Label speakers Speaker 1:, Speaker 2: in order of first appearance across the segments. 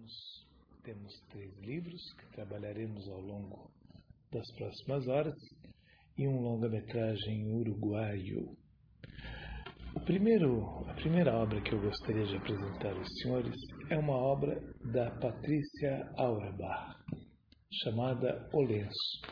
Speaker 1: temos 3 livros que trabalharemos ao longo das próximas horas e um longa-metragem uruguaio. A primeira obra que eu gostaria de apresentar aos senhores é uma obra da Patrícia Auerbach, chamada O Lenço.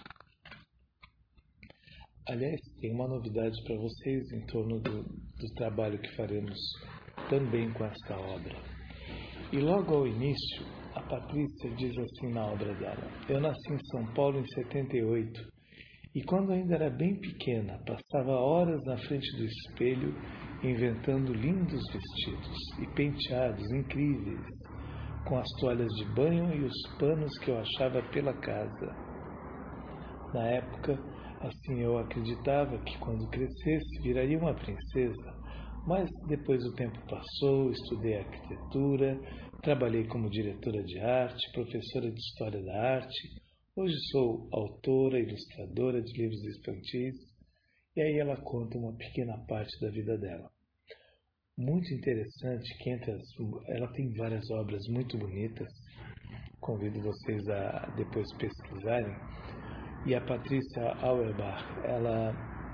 Speaker 1: Aliás, tem uma novidade para vocês em torno do trabalho que faremos também com esta obra. E logo ao início, a Patrícia diz assim na obra dela: eu nasci em São Paulo em 78 e quando ainda era bem pequena, passava horas na frente do espelho inventando lindos vestidos e penteados incríveis com as toalhas de banho e os panos que eu achava pela casa. Na época, assim eu acreditava que quando crescesse viraria uma princesa, mas depois o tempo passou, estudei arquitetura, trabalhei como diretora de arte, professora de história da arte, hoje sou autora, ilustradora de livros infantis, e aí ela conta uma pequena parte da vida dela. Muito interessante que ela tem várias obras muito bonitas, convido vocês a depois pesquisarem. E a Patrícia Auerbach, ela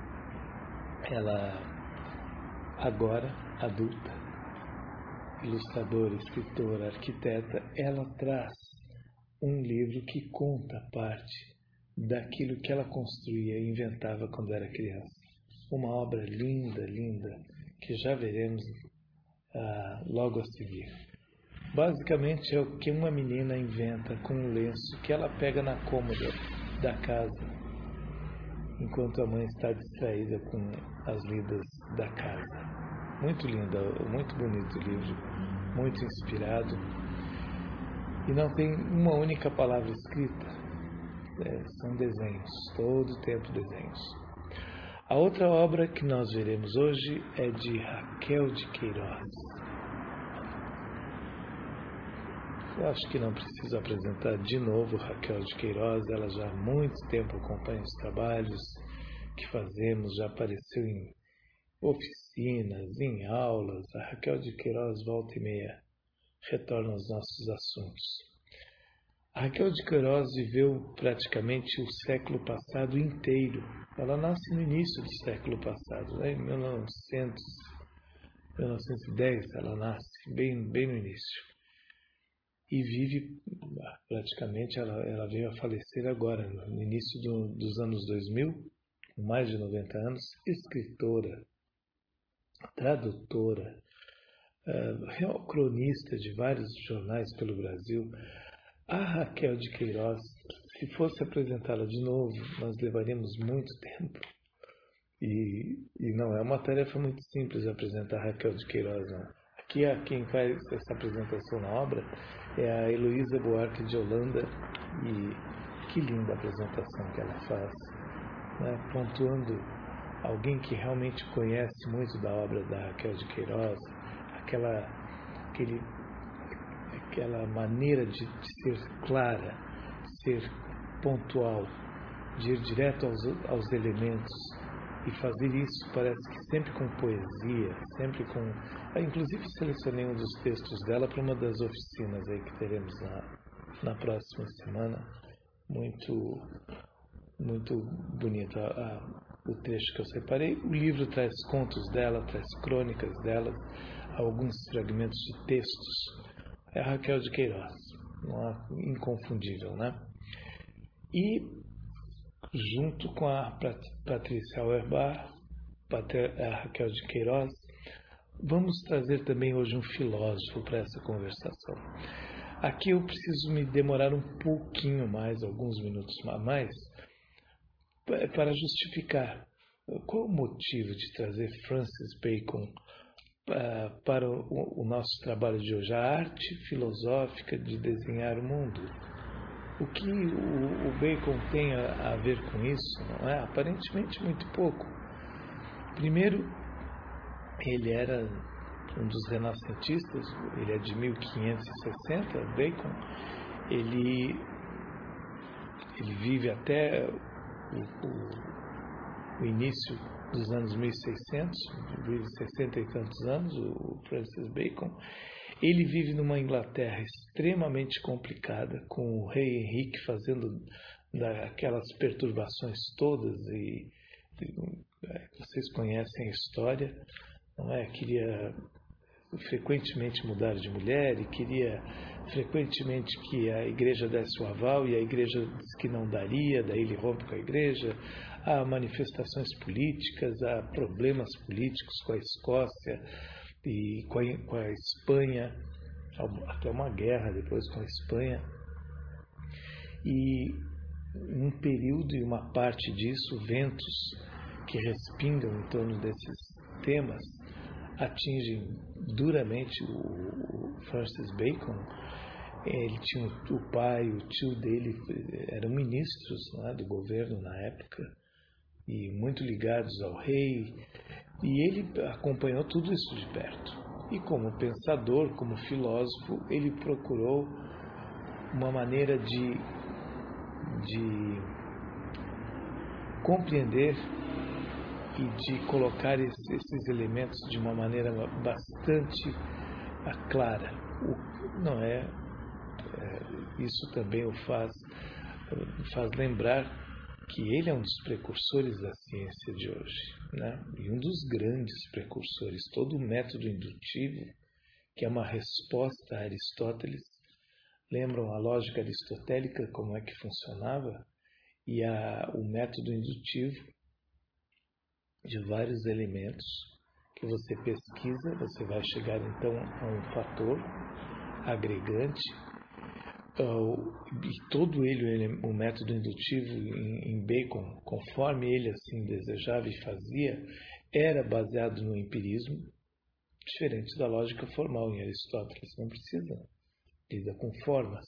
Speaker 1: agora adulta, ilustradora, escritora, arquiteta, ela traz um livro que conta parte daquilo que ela construía e inventava quando era criança. Uma obra linda, linda, que já veremos logo a seguir. Basicamente é o que uma menina inventa com um lenço que ela pega na cômoda da casa, enquanto a mãe está distraída com as lidas da casa. Muito linda, muito bonito o livro, muito inspirado. E não tem uma única palavra escrita, são desenhos, todo o tempo desenhos. A outra obra que nós veremos hoje é de Raquel de Queiroz. Eu acho que não preciso apresentar de novo Raquel de Queiroz, ela já há muito tempo acompanha os trabalhos que fazemos, já apareceu em oficinas, em aulas. A Raquel de Queiroz volta e meia retorna aos nossos assuntos. A Raquel de Queiroz viveu praticamente o século passado inteiro. Ela nasce no início do século passado, em 1910 ela nasce, bem no início. E vive praticamente, ela veio a falecer agora, no início dos anos 2000, com mais de 90 anos, escritora, tradutora, cronista de vários jornais pelo Brasil. A Raquel de Queiroz, se fosse apresentá-la de novo, nós levaríamos muito tempo. E não é uma tarefa muito simples apresentar a Raquel de Queiroz, não. Aqui quem faz essa apresentação na obra é a Heloísa Buarque de Holanda, e que linda apresentação que ela faz, né? Pontuando alguém que realmente conhece muito da obra da Raquel de Queiroz, aquela maneira de ser clara, ser pontual, de ir direto aos elementos e fazer isso, parece que sempre com poesia, sempre com... Inclusive selecionei um dos textos dela para uma das oficinas aí que teremos na próxima semana. Muito bonito o trecho que eu separei. O livro traz contos dela, traz crônicas dela, alguns fragmentos de textos. É a Raquel de Queiroz, inconfundível, né? E junto com a Patrícia Auerbach, a Raquel de Queiroz, vamos trazer também hoje um filósofo para essa conversação. Aqui eu preciso me demorar um pouquinho mais, alguns minutos a mais, para justificar qual o motivo de trazer Francis Bacon para o nosso trabalho de hoje, a arte filosófica de desenhar o mundo. O que o Bacon tem a ver com isso? Não é? Aparentemente muito pouco. Primeiro, ele era um dos renascentistas, ele é de 1560, Bacon. Ele vive até o início dos anos 1600, vive 60 e tantos anos, o Francis Bacon. Ele vive numa Inglaterra extremamente complicada, com o rei Henrique fazendo aquelas perturbações todas e vocês conhecem a história, não é? Queria frequentemente mudar de mulher e queria frequentemente que a igreja desse o aval e a igreja disse que não daria, daí ele rompe com a igreja. Há manifestações políticas, há problemas políticos com a Escócia e com a Espanha, até uma guerra depois com a Espanha. E um período e uma parte disso, ventos que respingam em torno desses temas, atingem duramente o Francis Bacon. Ele tinha o pai, o tio dele eram ministros, né, do governo na época e muito ligados ao rei, e ele acompanhou tudo isso de perto. E como pensador, como filósofo, ele procurou uma maneira de compreender e de colocar esses elementos de uma maneira bastante clara. Não é? Isso também o faz lembrar que ele é um dos precursores da ciência de hoje, né? E um dos grandes precursores. Todo o método indutivo, que é uma resposta a Aristóteles, lembram a lógica aristotélica, como é que funcionava, e o método indutivo de vários elementos que você pesquisa, você vai chegar então a um fator agregante, e todo ele, o método indutivo em Bacon, conforme ele assim desejava e fazia, era baseado no empirismo, diferente da lógica formal em Aristóteles, não precisa, lida com formas.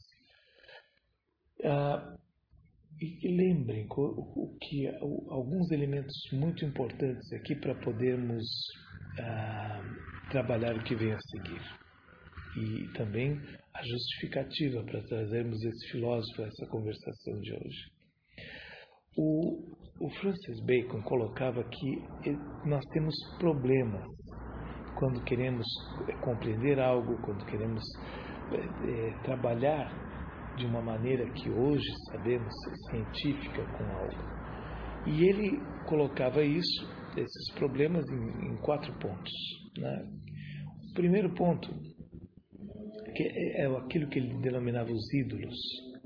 Speaker 1: E lembrem que alguns elementos muito importantes aqui para podermos trabalhar o que vem a seguir. E também a justificativa para trazermos esse filósofo a essa conversação de hoje. O Francis Bacon colocava que nós temos problemas quando queremos compreender algo, quando queremos trabalhar de uma maneira que hoje sabemos científica com algo. E ele colocava esses problemas em 4 pontos, né? O primeiro ponto, que é aquilo que ele denominava os ídolos,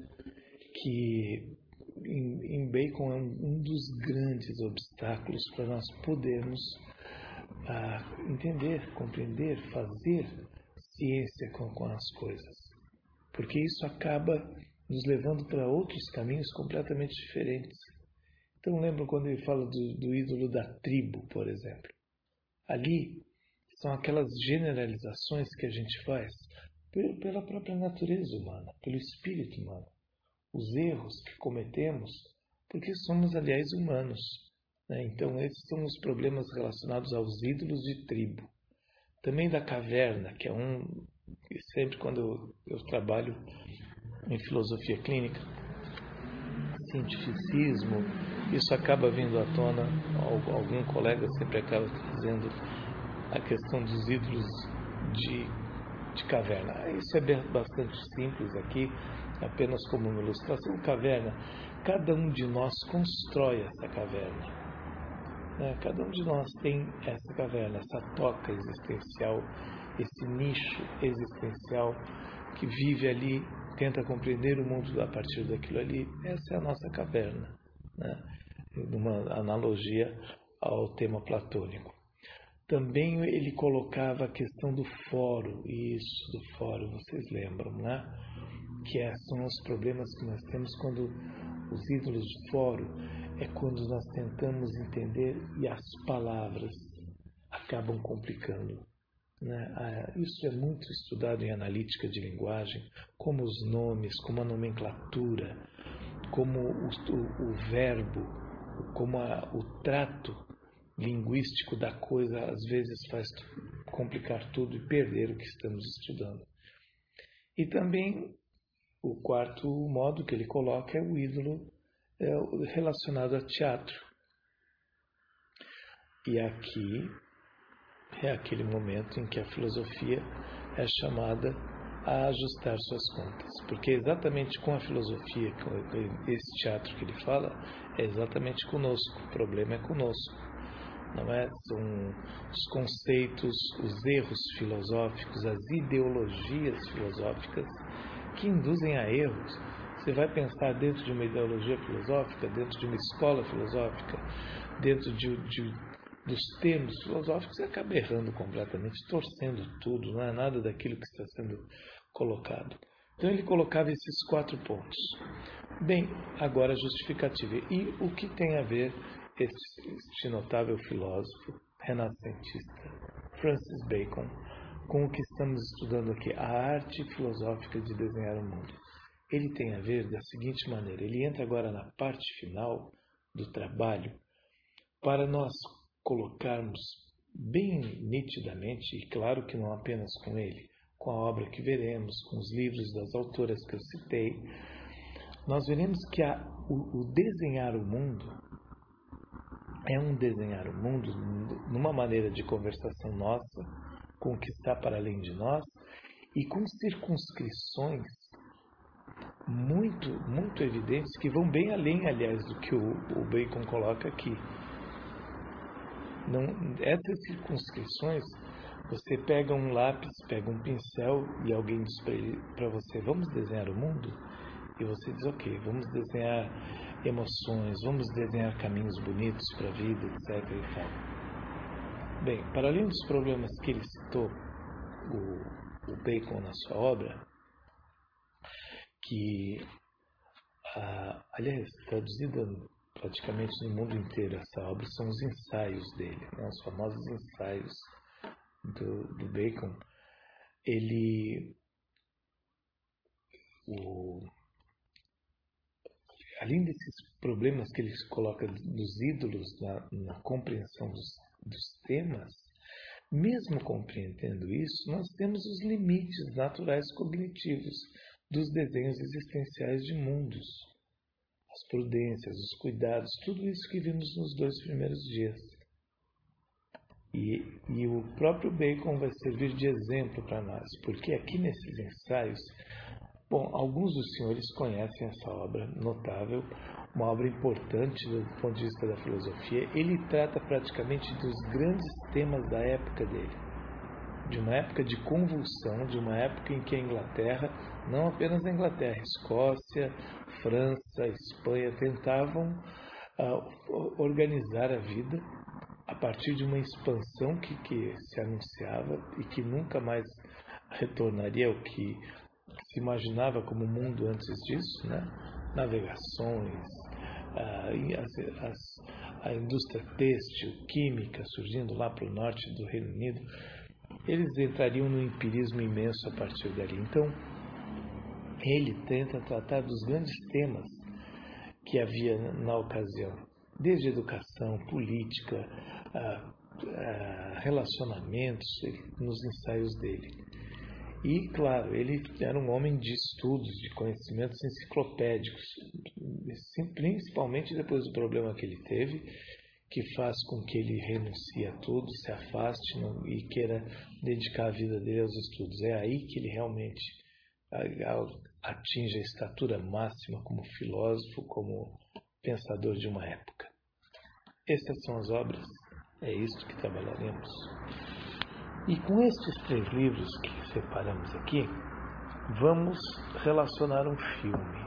Speaker 1: que em Bacon é um dos grandes obstáculos para nós podermos entender, compreender, fazer ciência com as coisas. Porque isso acaba nos levando para outros caminhos completamente diferentes. Então lembram quando ele fala do ídolo da tribo, por exemplo. Ali são aquelas generalizações que a gente faz pela própria natureza humana, pelo espírito humano. Os erros que cometemos, porque somos, aliás, humanos, né? Então esses são os problemas relacionados aos ídolos de tribo. Também da caverna, que é e sempre quando eu trabalho em filosofia clínica, cientificismo, isso acaba vindo à tona, algum colega sempre acaba trazendo a questão dos ídolos de caverna. Isso é bastante simples aqui, apenas como uma ilustração. Caverna, cada um de nós constrói essa caverna, né? Cada um de nós tem essa caverna, essa toca existencial, esse nicho existencial que vive ali, tenta compreender o mundo a partir daquilo ali. Essa é a nossa caverna, né? Numa analogia ao tema platônico. Também ele colocava a questão do foro, isso, do foro, vocês lembram, né? Que são os problemas que nós temos quando os ídolos de foro é quando nós tentamos entender e as palavras acabam complicando, né? Isso é muito estudado em analítica de linguagem, como os nomes, como a nomenclatura, como o verbo, como o trato linguístico da coisa às vezes faz complicar tudo e perder o que estamos estudando. E também o quarto modo que ele coloca é o ídolo relacionado a teatro. E aqui é aquele momento em que a filosofia é chamada a ajustar suas contas, porque é exatamente com a filosofia, com esse teatro que ele fala, é exatamente conosco, o problema é conosco, não é? São os conceitos, os erros filosóficos, as ideologias filosóficas que induzem a erros. Você vai pensar dentro de uma ideologia filosófica, dentro de uma escola filosófica, dentro dos termos filosóficos, você acaba errando completamente, torcendo tudo, não é nada daquilo que está sendo colocado. Então ele colocava esses 4 pontos. Bem, agora a justificativa. E o que tem a ver este notável filósofo renascentista, Francis Bacon, com o que estamos estudando aqui, a arte filosófica de desenhar o mundo? Ele tem a ver da seguinte maneira, ele entra agora na parte final do trabalho para nós colocarmos bem nitidamente, e claro que não apenas com ele, com a obra que veremos, com os livros das autoras que eu citei, nós veremos que o desenhar o mundo é um desenhar o mundo numa maneira de conversação nossa, com o que está para além de nós, e com circunscrições muito, muito evidentes, que vão bem além, aliás, do que o Bacon coloca aqui. Não, essas circunscrições, você pega um lápis, pega um pincel e alguém diz para você, vamos desenhar o mundo? E você diz, ok, vamos desenhar emoções, vamos desenhar caminhos bonitos para a vida, etc. e tal. Bem, para além dos problemas que ele citou, o Bacon na sua obra, que, aliás, traduzida praticamente no mundo inteiro, essa obra são os ensaios dele, né, os famosos ensaios do Bacon. Além desses problemas que ele coloca dos ídolos na compreensão dos temas, mesmo compreendendo isso, nós temos os limites naturais cognitivos dos desenhos existenciais de mundos, as prudências, os cuidados, tudo isso que vimos nos 2 primeiros dias. E o próprio Bacon vai servir de exemplo para nós, porque aqui nesses ensaios, bom, alguns dos senhores conhecem essa obra notável, uma obra importante do ponto de vista da filosofia. Ele trata praticamente dos grandes temas da época dele, de uma época de convulsão, de uma época em que a Inglaterra, não apenas a Inglaterra, Escócia, França, Espanha, tentavam organizar a vida a partir de uma expansão que se anunciava e que nunca mais retornaria ao que se imaginava como mundo antes disso, né? Navegações, a indústria têxtil, química surgindo lá para o norte do Reino Unido, eles entrariam num empirismo imenso a partir dali. Então, ele tenta tratar dos grandes temas que havia na ocasião, desde educação, política, relacionamentos, nos ensaios dele. E, claro, ele era um homem de estudos, de conhecimentos enciclopédicos, principalmente depois do problema que ele teve, que faz com que ele renuncie a tudo, se afaste e queira dedicar a vida dele aos estudos. É aí que ele realmente atinge a estatura máxima como filósofo, como pensador de uma época. Essas são as obras, é isto que trabalharemos. E com estes 3 livros que separamos aqui, vamos relacionar um filme.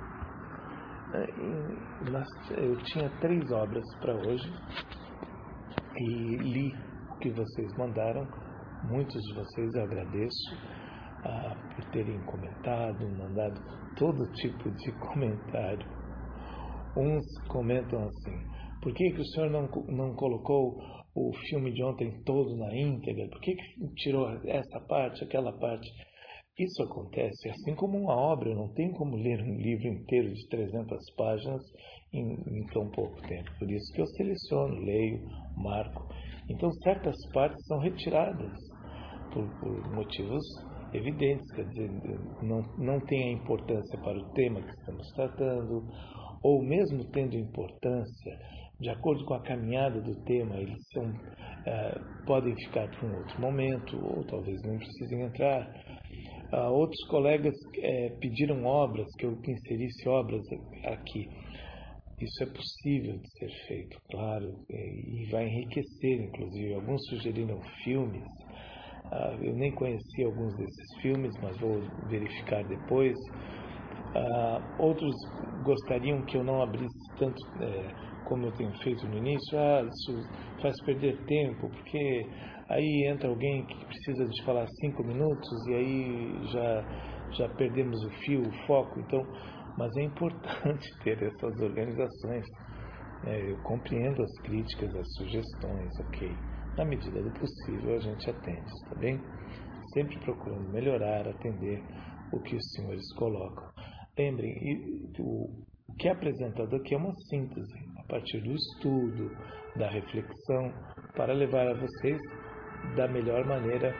Speaker 1: Eu tinha 3 obras para hoje e li o que vocês mandaram. Muitos de vocês eu agradeço por terem comentado, mandado todo tipo de comentário. Uns comentam assim, por que o senhor não colocou o filme de ontem todo na íntegra? Por que tirou essa parte, aquela parte? Isso acontece, assim como uma obra, eu não tenho como ler um livro inteiro de 300 páginas em tão pouco tempo. Por isso que eu seleciono, leio, marco. Então, certas partes são retiradas por motivos evidentes, quer dizer, não tem a importância para o tema que estamos tratando, ou mesmo tendo importância, de acordo com a caminhada do tema, eles podem ficar para um outro momento, ou talvez nem precisem entrar. Outros colegas pediram obras, que eu inserisse obras aqui. Isso é possível de ser feito, claro, e vai enriquecer, inclusive. Alguns sugeriram filmes. Eu nem conhecia alguns desses filmes, mas vou verificar depois. Outros gostariam que eu não abrisse tanto, como eu tenho feito no início. Isso faz perder tempo, porque aí entra alguém que precisa de falar 5 minutos e aí já perdemos o fio, o foco. Então, mas é importante ter essas organizações. Eu compreendo as críticas, as sugestões, ok. Na medida do possível a gente atende, tá bem? Sempre procurando melhorar, atender o que os senhores colocam. Lembrem, o que é apresentado aqui é uma síntese, a partir do estudo, da reflexão, para levar a vocês da melhor maneira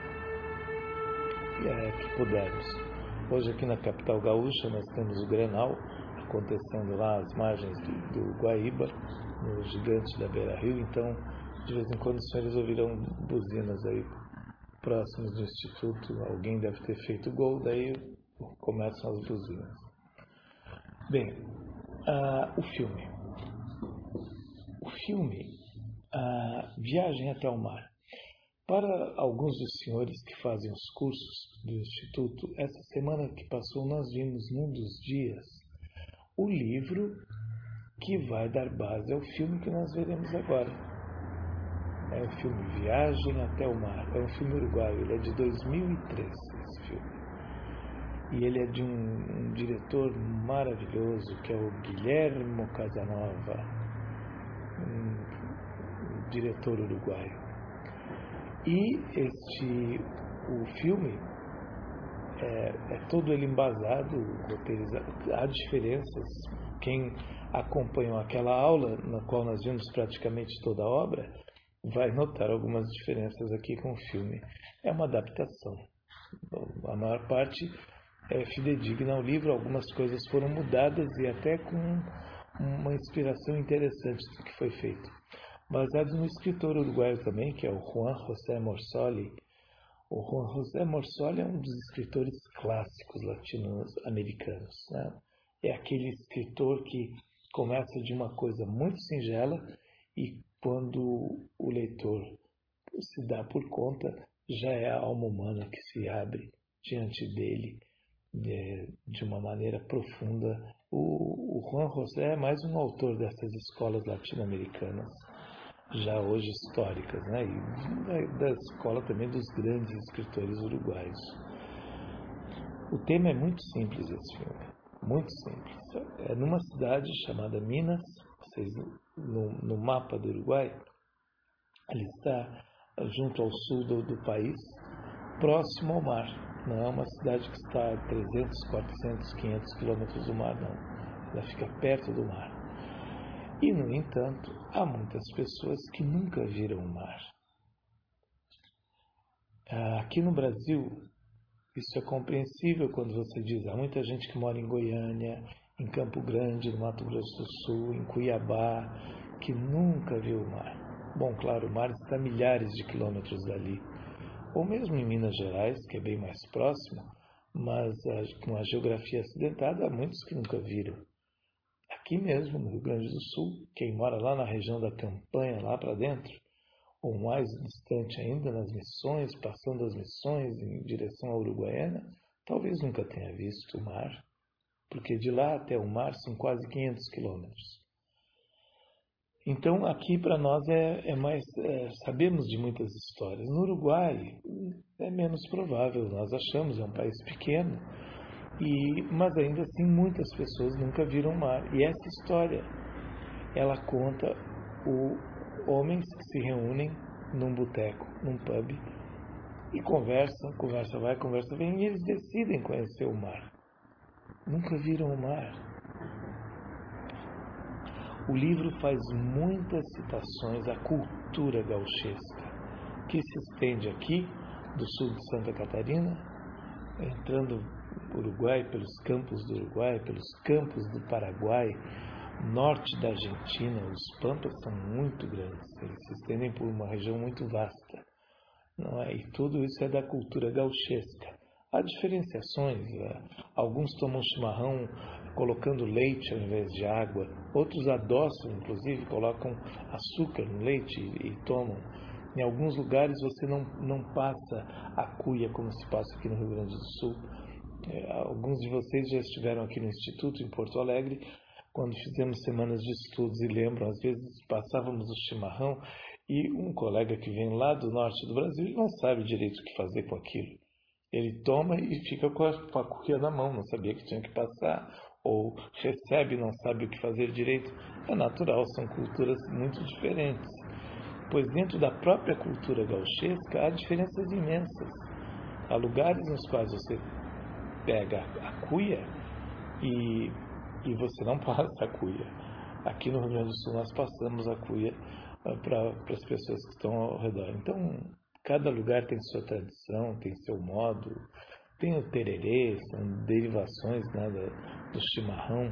Speaker 1: que pudermos. Hoje aqui na capital gaúcha nós temos o Grenal, acontecendo lá às margens do Guaíba, no gigante da Beira-Rio. Então, de vez em quando os senhores ouvirão buzinas aí próximos do Instituto. Alguém deve ter feito gol, daí começam as buzinas. Bem, o filme. O filme, Viagem até o Mar. Para alguns dos senhores que fazem os cursos do Instituto, essa semana que passou nós vimos num dos dias o livro que vai dar base ao filme que nós veremos agora. É o filme Viagem até o Mar. É um filme uruguaio, ele é de 2003, esse filme. E ele é de um diretor maravilhoso, que é o Guillermo Casanova, um diretor uruguaio. E o filme é todo ele embasado, roteirizado. Há diferenças. Quem acompanhou aquela aula, na qual nós vimos praticamente toda a obra, vai notar algumas diferenças aqui com o filme. É uma adaptação. A maior parte é fidedigna ao livro, algumas coisas foram mudadas e até com uma inspiração interessante do que foi feito. Baseado no escritor uruguaio também, que é o Juan José Morsoli. O Juan José Morsoli é um dos escritores clássicos latino-americanos, né? É aquele escritor que começa de uma coisa muito singela e quando o leitor se dá por conta, já é a alma humana que se abre diante dele de uma maneira profunda. O Juan José é mais um autor dessas escolas latino-americanas, já hoje históricas, né? E da escola também dos grandes escritores uruguaios. O tema é muito simples, esse filme, muito simples. É numa cidade chamada Minas, no mapa do Uruguai, ele está junto ao sul do país, próximo ao mar. Não é uma cidade que está a 300, 400, 500 quilômetros do mar, não. Ela fica perto do mar. E, no entanto, há muitas pessoas que nunca viram o mar. Aqui no Brasil, isso é compreensível quando você diz, há muita gente que mora em Goiânia, em Campo Grande, no Mato Grosso do Sul, em Cuiabá, que nunca viu o mar. Bom, claro, o mar está a milhares de quilômetros dali. Ou mesmo em Minas Gerais, que é bem mais próximo, mas com a geografia acidentada, há muitos que nunca viram. Aqui mesmo, no Rio Grande do Sul, quem mora lá na região da Campanha, lá para dentro, ou mais distante ainda, nas Missões, passando as Missões em direção à Uruguaiana, talvez nunca tenha visto o mar, porque de lá até o mar são quase 500 quilômetros. Então, aqui para nós sabemos de muitas histórias. No Uruguai é menos provável, nós achamos, é um país pequeno, mas ainda assim muitas pessoas nunca viram o mar. E essa história, ela conta homens que se reúnem num boteco, num pub, e conversa vai, conversa vem, e eles decidem conhecer o mar. Nunca viram o mar. O livro faz muitas citações à cultura gauchesca, que se estende aqui, do sul de Santa Catarina, entrando no Uruguai, pelos campos do Uruguai, pelos campos do Paraguai, norte da Argentina, os pampas são muito grandes, eles se estendem por uma região muito vasta, não é? E tudo isso é da cultura gauchesca. Há diferenciações, alguns tomam chimarrão colocando leite ao invés de água, outros adoçam, inclusive, colocam açúcar no leite e tomam. Em alguns lugares você não passa a cuia como se passa aqui no Rio Grande do Sul. Alguns de vocês já estiveram aqui no Instituto, em Porto Alegre, quando fizemos semanas de estudos, e lembram, às vezes passávamos o chimarrão e um colega que vem lá do norte do Brasil, ele não sabe direito o que fazer com aquilo. Ele toma e fica com a cuia na mão, não sabia que tinha que passar, ou recebe e não sabe o que fazer direito. É natural, são culturas muito diferentes. Pois dentro da própria cultura gauchesca há diferenças imensas. Há lugares nos quais você pega a cuia e você não passa a cuia. Aqui no Rio Grande do Sul nós passamos a cuia para as pessoas que estão ao redor. Então, cada lugar tem sua tradição, tem seu modo, tem o tererê, são derivações, né, do chimarrão.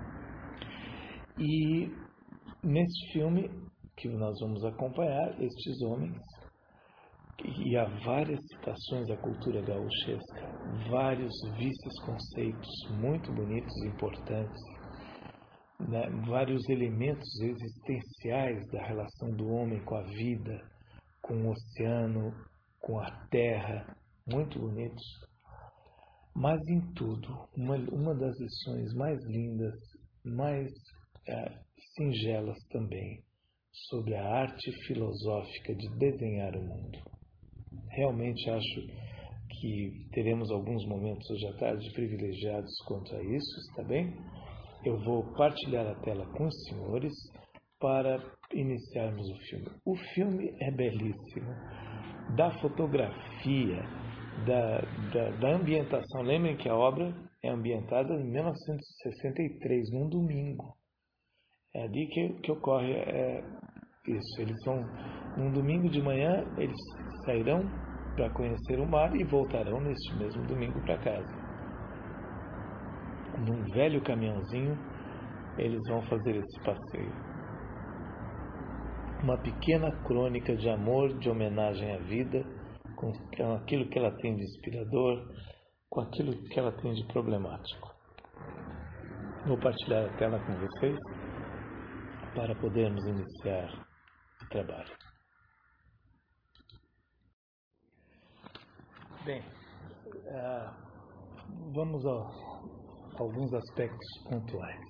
Speaker 1: E nesse filme que nós vamos acompanhar, estes homens, e há várias citações à cultura gauchesca, vários vice-conceitos muito bonitos e importantes, né? Vários elementos existenciais da relação do homem com a vida, com o oceano, com a terra, muito bonitos. Mas em tudo, uma das lições mais lindas, mais singelas também, sobre a arte filosófica de desenhar o mundo. Realmente acho que teremos alguns momentos hoje à tarde privilegiados quanto a isso, está bem? Eu vou partilhar a tela com os senhores para iniciarmos o filme. O filme é belíssimo, da fotografia, da ambientação. Lembrem que a obra é ambientada em 1963, num domingo. É ali que ocorre isso. Eles vão, num domingo de manhã, eles sairão para conhecer o mar e voltarão neste mesmo domingo para casa. Num velho caminhãozinho, eles vão fazer esse passeio. Uma pequena crônica de amor, de homenagem à vida, com aquilo que ela tem de inspirador, com aquilo que ela tem de problemático. Vou partilhar a tela com vocês para podermos iniciar o trabalho. Bem, vamos a alguns aspectos pontuais.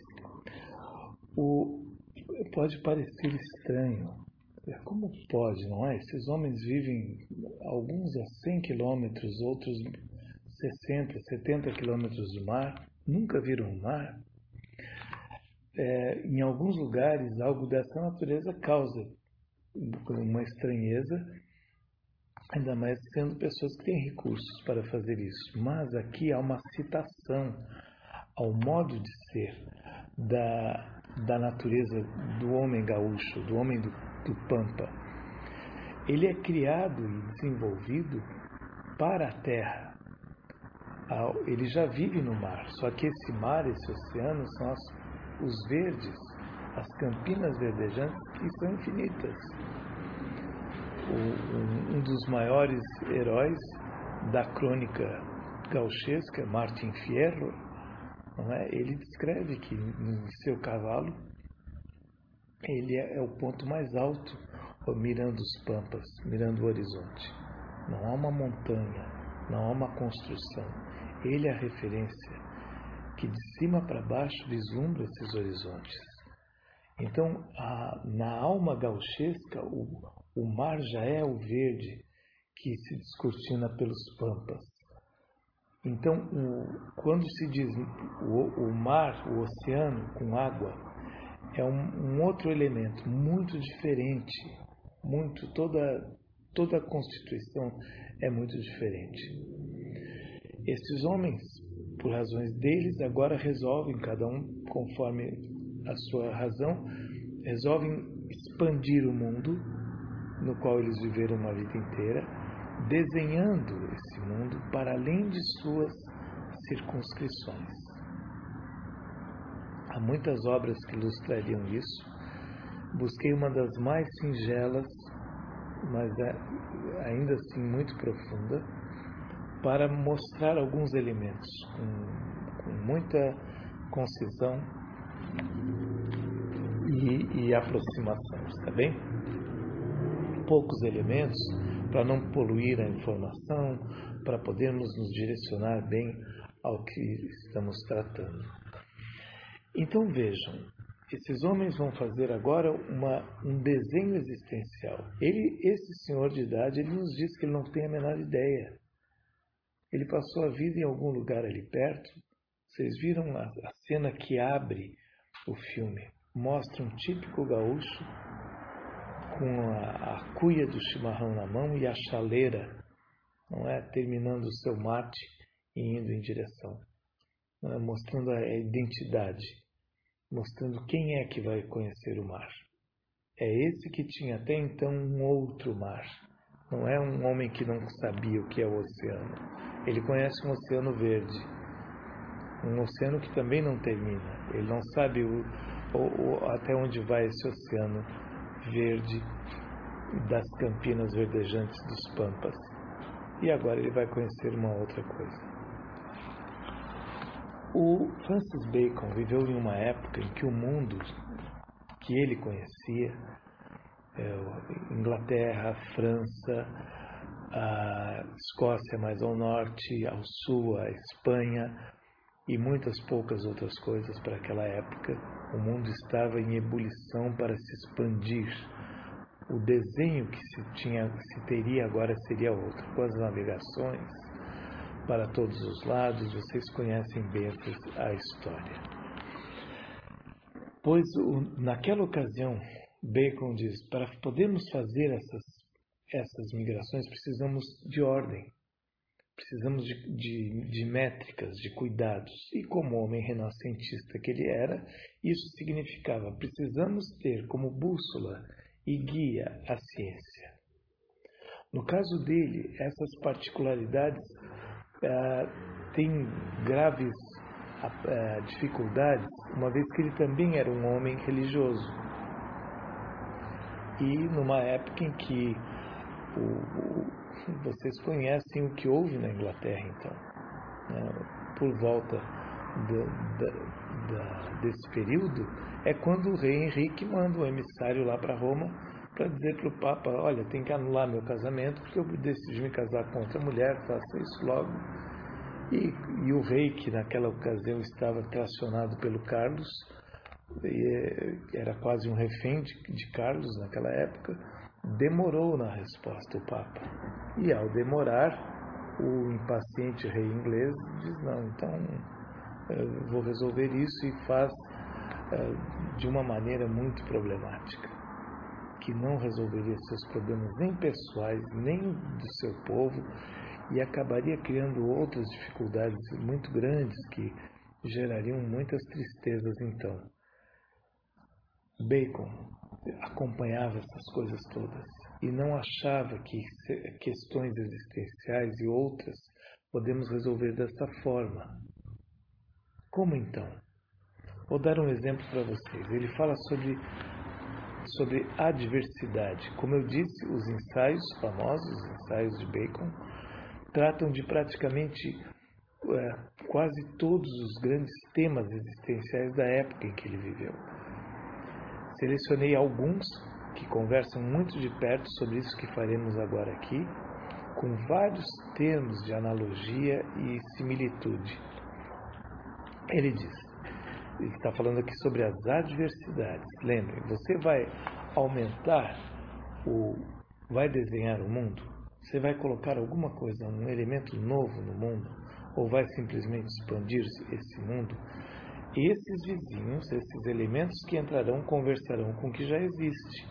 Speaker 1: Pode parecer estranho. Como pode, não é? Esses homens vivem alguns a 100 quilômetros, outros 60, 70 quilômetros do mar, nunca viram o mar. Em alguns lugares, algo dessa natureza causa uma estranheza, ainda mais sendo pessoas que têm recursos para fazer isso. Mas aqui há uma citação ao modo de ser da natureza do homem gaúcho, do homem do Pampa. Ele é criado e desenvolvido para a terra. Ele já vive no mar, só que esse mar, esse oceano, são os verdes, as campinas verdejantes que são infinitas. Um dos maiores heróis da crônica gauchesca, Martin Fierro, não é? Ele descreve que em seu cavalo ele é o ponto mais alto, mirando os pampas, mirando o horizonte. Não há uma montanha, não há uma construção. Ele é a referência que de cima para baixo vislumbra esses horizontes. Então, na alma gauchesca, o mar já é o verde que se descortina pelos pampas. Então, quando se diz o mar, o oceano com água, é um outro elemento muito diferente. Toda a constituição é muito diferente. Esses homens, por razões deles, agora resolvem, cada um conforme a sua razão, resolvem expandir o mundo no qual eles viveram uma vida inteira, desenhando esse mundo para além de suas circunscrições. Há muitas obras que ilustrariam isso. Busquei uma das mais singelas, mas ainda assim muito profunda, para mostrar alguns elementos com muita concisão e aproximação, está bem? Poucos elementos para não poluir a informação, para podermos nos direcionar bem ao que estamos tratando. Então vejam, esses homens vão fazer agora um desenho existencial. Esse senhor de idade, ele nos diz que ele não tem a menor ideia. Ele passou a vida em algum lugar ali perto. Vocês viram a cena que abre o filme? Mostra um típico gaúcho com a cuia do chimarrão na mão e a chaleira, não é, terminando o seu mate e indo em direção, não é, mostrando a identidade, mostrando quem é que vai conhecer o mar. É esse que tinha até então um outro mar. Não é um homem que não sabia o que é o oceano. Ele conhece um oceano verde, um oceano que também não termina. Ele não sabe até onde vai esse oceano verde das campinas verdejantes dos pampas. E agora ele vai conhecer uma outra coisa. O Francis Bacon viveu em uma época em que o mundo que ele conhecia, Inglaterra, França, a Escócia mais ao norte, ao sul, a Espanha e muitas poucas outras coisas para aquela época, o mundo estava em ebulição para se expandir. O desenho que se teria agora seria outro, com as navegações para todos os lados. Vocês conhecem bem a história. Pois naquela ocasião, Bacon diz, para podermos fazer essas migrações precisamos de ordem, precisamos de métricas, de cuidados. E como homem renascentista que ele era, isso significava precisamos ter como bússola e guia a ciência. No caso dele, essas particularidades têm graves dificuldades, uma vez que ele também era um homem religioso. E numa época em que vocês conhecem o que houve na Inglaterra, então, né? Por volta desse período, é quando o rei Henrique manda um emissário lá para Roma para dizer para o Papa, olha, tem que anular meu casamento porque eu decidi me casar com outra mulher, faça isso logo. E o rei, que naquela ocasião estava tracionado pelo Carlos, era quase um refém de Carlos naquela época, demorou na resposta o Papa. E ao demorar, o impaciente rei inglês diz, não, então eu vou resolver isso, e faz de uma maneira muito problemática, que não resolveria seus problemas nem pessoais, nem do seu povo, e acabaria criando outras dificuldades muito grandes que gerariam muitas tristezas então. Bacon acompanhava essas coisas todas e não achava que questões existenciais e outras podemos resolver dessa forma. Como então? Vou dar um exemplo para vocês. Ele fala sobre adversidade. Como eu disse, os ensaios famosos, os ensaios de Bacon, tratam de praticamente quase todos os grandes temas existenciais da época em que ele viveu. Selecionei alguns que conversam muito de perto sobre isso que faremos agora aqui, com vários termos de analogia e similitude. Ele está falando aqui sobre as adversidades. Lembrem, você vai vai desenhar o mundo? Você vai colocar alguma coisa, um elemento novo no mundo? Ou vai simplesmente expandir esse mundo? Esses vizinhos, esses elementos que entrarão, conversarão com o que já existe.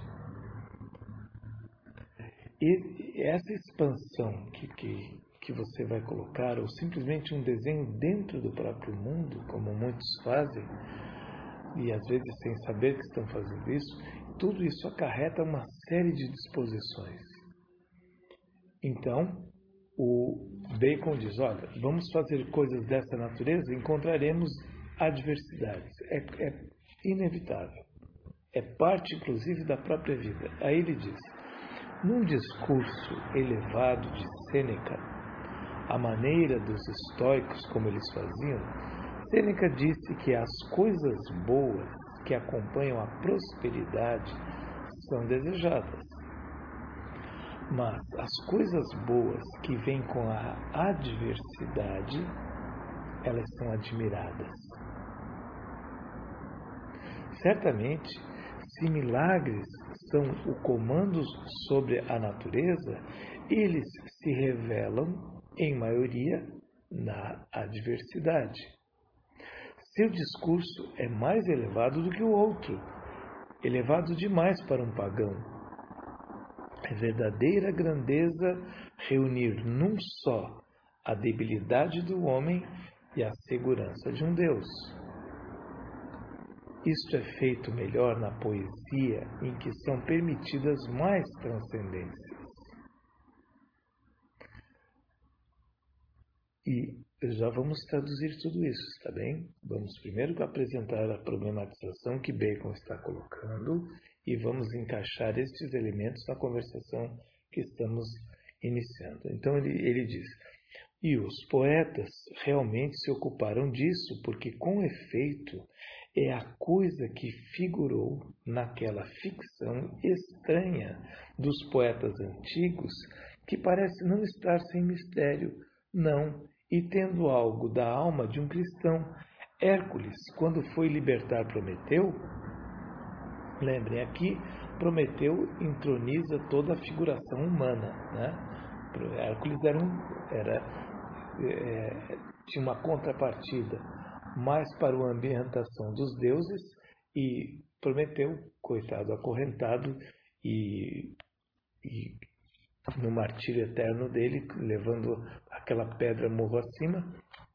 Speaker 1: E essa expansão que você vai colocar, ou simplesmente um desenho dentro do próprio mundo, como muitos fazem, e às vezes sem saber que estão fazendo isso, tudo isso acarreta uma série de disposições. Então, o Bacon diz, olha, vamos fazer coisas dessa natureza, encontraremos adversidades. É inevitável. É parte, inclusive, da própria vida. Aí ele diz, num discurso elevado de Sêneca, a maneira dos estoicos como eles faziam, Sêneca disse que as coisas boas que acompanham a prosperidade são desejadas. Mas as coisas boas que vêm com a adversidade, elas são admiradas. Certamente, se milagres são o comando sobre a natureza, eles se revelam, em maioria, na adversidade. Seu discurso é mais elevado do que o outro, elevado demais para um pagão. É verdadeira grandeza reunir num só a debilidade do homem e a segurança de um Deus. Isto é feito melhor na poesia, em que são permitidas mais transcendências. E já vamos traduzir tudo isso, está bem? Vamos primeiro apresentar a problematização que Bacon está colocando e vamos encaixar estes elementos na conversação que estamos iniciando. Então ele diz, e os poetas realmente se ocuparam disso, porque com efeito é a coisa que figurou naquela ficção estranha dos poetas antigos que parece não estar sem mistério, não, e tendo algo da alma de um cristão. Hércules, quando foi libertar Prometeu, lembrem aqui, Prometeu entroniza toda a figuração humana, né? Hércules tinha uma contrapartida mais para a ambientação dos deuses, e Prometeu, coitado, acorrentado e no martírio eterno dele, levando aquela pedra morro acima,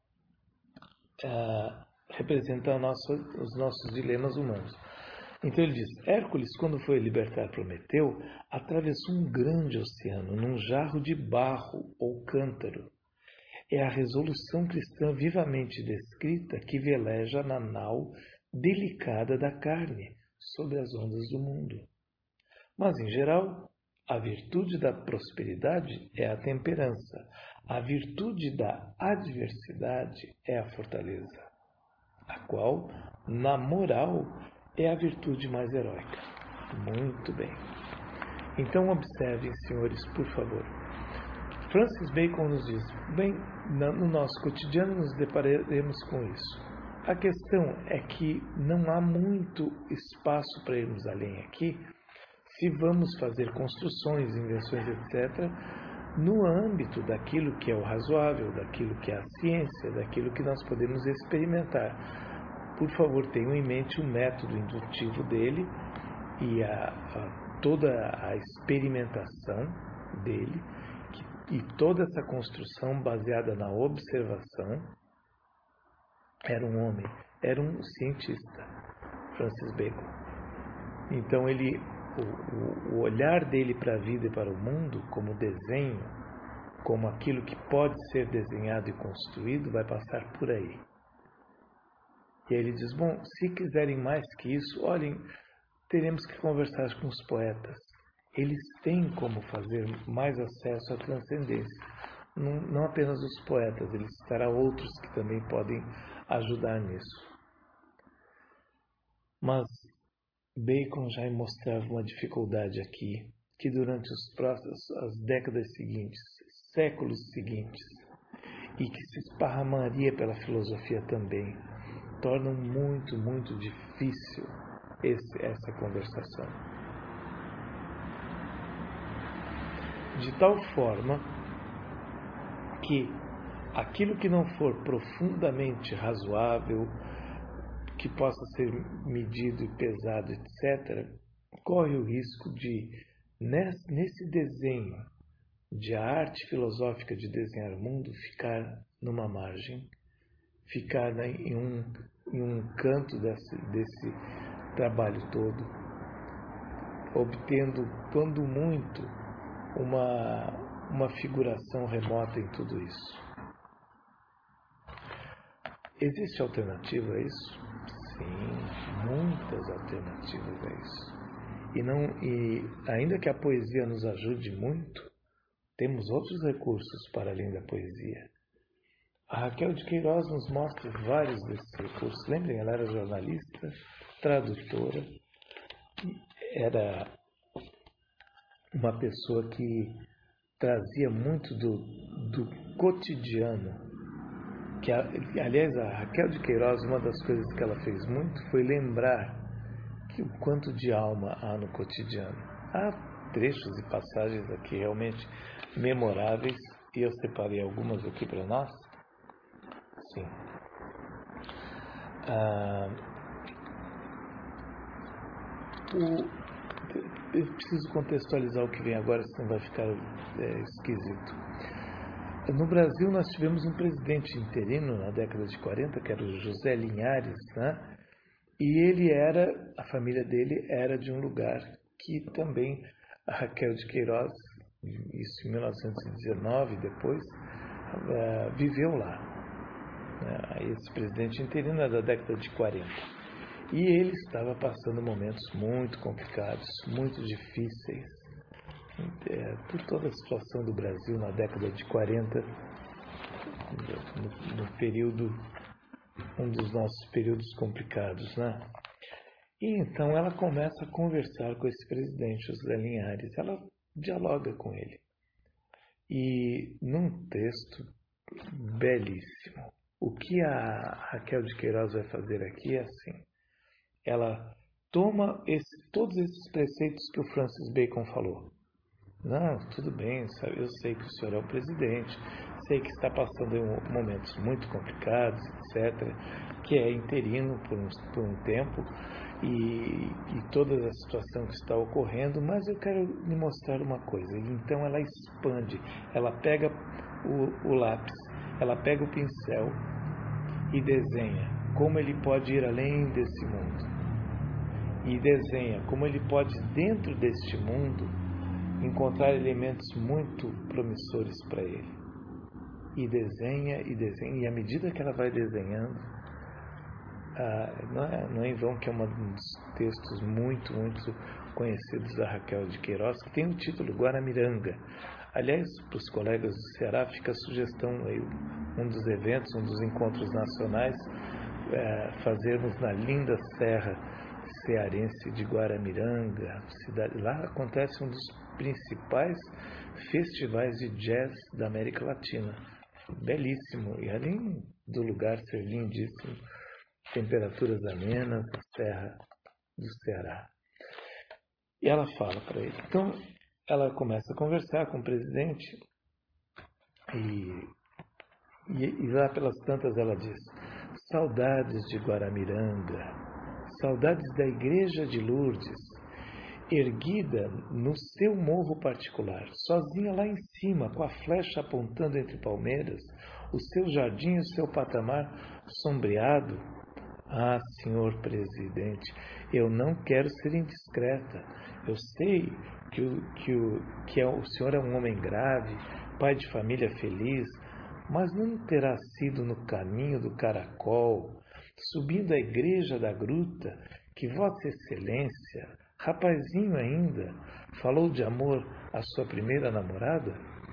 Speaker 1: representa os nossos dilemas humanos. Então ele diz, Hércules, quando foi libertar Prometeu, atravessou um grande oceano num jarro de barro ou cântaro. É a resolução cristã vivamente descrita que veleja na nau delicada da carne sobre as ondas do mundo. Mas, em geral, a virtude da prosperidade é a temperança. A virtude da adversidade é a fortaleza, a qual, na moral, é a virtude mais heróica. Muito bem. Então, observem, senhores, por favor. Francis Bacon nos diz, bem, no nosso cotidiano nos depararemos com isso. A questão é que não há muito espaço para irmos além aqui, se vamos fazer construções, invenções, etc., no âmbito daquilo que é o razoável, daquilo que é a ciência, daquilo que nós podemos experimentar. Por favor, tenham em mente o método indutivo dele e toda a experimentação dele, e toda essa construção baseada na observação. Era um homem, era um cientista, Francis Bacon. Então o olhar dele para a vida e para o mundo, como desenho, como aquilo que pode ser desenhado e construído, vai passar por aí. E aí ele diz, bom, se quiserem mais que isso, olhem, teremos que conversar com os poetas. Eles têm como fazer mais acesso à transcendência. Não apenas os poetas, ele citará outros que também podem ajudar nisso. Mas Bacon já mostrava uma dificuldade aqui, que durante as décadas seguintes, séculos seguintes, e que se esparramaria pela filosofia também, tornam muito, muito difícil essa conversação. De tal forma que aquilo que não for profundamente razoável, que possa ser medido e pesado, etc., corre o risco de, nesse desenho de a arte filosófica de desenhar o mundo, ficar numa margem, ficar em um canto desse trabalho todo, obtendo, quando muito, uma figuração remota em tudo isso. Existe alternativa a isso? Sim, muitas alternativas a isso. E ainda que a poesia nos ajude muito, temos outros recursos para além da poesia. A Raquel de Queiroz nos mostra vários desses recursos. Lembrem, ela era jornalista, tradutora, era uma pessoa que trazia muito do cotidiano. Aliás, a Raquel de Queiroz, uma das coisas que ela fez muito foi lembrar que o quanto de alma há no cotidiano. Há trechos e passagens aqui realmente memoráveis, e eu separei algumas aqui para nós. Sim. Eu preciso contextualizar o que vem agora, senão vai ficar esquisito. No Brasil, nós tivemos um presidente interino na década de 40, que era o José Linhares, né? E a família dele era de um lugar que também a Raquel de Queiroz, isso em 1919, depois, viveu lá. Esse presidente interino era da década de 40. E ele estava passando momentos muito complicados, muito difíceis, por toda a situação do Brasil na década de 40, no período, um dos nossos períodos complicados, né? E então ela começa a conversar com esse presidente, José Linhares. Ela dialoga com ele. E num texto belíssimo, o que a Raquel de Queiroz vai fazer aqui é assim: ela toma todos esses preceitos que o Francis Bacon falou. Não, tudo bem, sabe, eu sei que o senhor é o presidente, sei que está passando momentos muito complicados, etc., que é interino por um tempo, e toda a situação que está ocorrendo, mas eu quero lhe mostrar uma coisa. E então ela expande, ela pega o lápis, ela pega o pincel e desenha como ele pode ir além desse mundo. E desenha como ele pode, dentro deste mundo, encontrar elementos muito promissores para ele. E desenha, e à medida que ela vai desenhando, não é em vão que é um dos textos muito, muito conhecidos da Raquel de Queiroz, que tem o título Guaramiranga. Aliás, para os colegas do Ceará, fica a sugestão aí, um dos eventos, um dos encontros nacionais, fazermos na linda serra cearense de Guaramiranga, cidade. Lá acontece um dos principais festivais de jazz da América Latina. Belíssimo, e além do lugar ser lindíssimo, temperaturas amenas, a serra do Ceará. E ela fala para ele. Então, ela começa a conversar com o presidente e lá pelas tantas ela diz: saudades de Guaramiranga, saudades da igreja de Lourdes, erguida no seu morro particular, sozinha lá em cima, com a flecha apontando entre palmeiras, o seu jardim e o seu patamar sombreado. Ah, senhor presidente, eu não quero ser indiscreta. Eu sei que o senhor é um homem grave, pai de família feliz, mas não terá sido no caminho do caracol, subindo a igreja da gruta, que Vossa Excelência, rapazinho ainda, falou de amor à sua primeira namorada?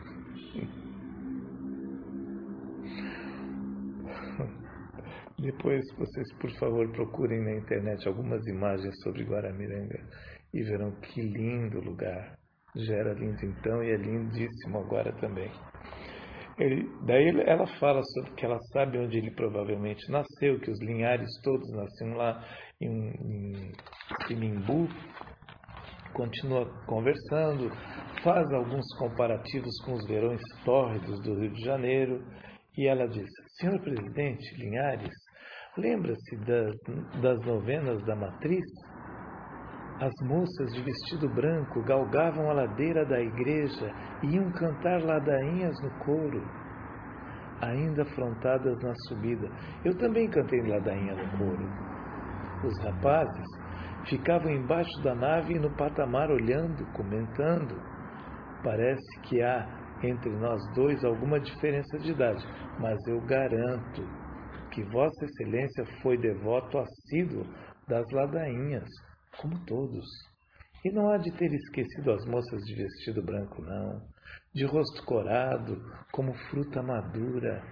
Speaker 1: Depois vocês, por favor, procurem na internet algumas imagens sobre Guaramiranga e verão que lindo lugar. Já era lindo então e é lindíssimo agora também. Daí ela fala sobre que ela sabe onde ele provavelmente nasceu, que os Linhares todos nasceram lá em Sinimbu. Continua conversando, faz alguns comparativos com os verões tórridos do Rio de Janeiro, e ela diz: senhor presidente Linhares, lembra-se das novenas da Matriz? As moças de vestido branco galgavam a ladeira da igreja e iam cantar ladainhas no coro, ainda afrontadas na subida. Eu também cantei ladainha no coro. Os rapazes ficavam embaixo da nave e no patamar olhando, comentando. Parece que há entre nós dois alguma diferença de idade, mas eu garanto que Vossa Excelência foi devoto assíduo das ladainhas, como todos. E não há de ter esquecido as moças de vestido branco, não, de rosto corado, como fruta madura.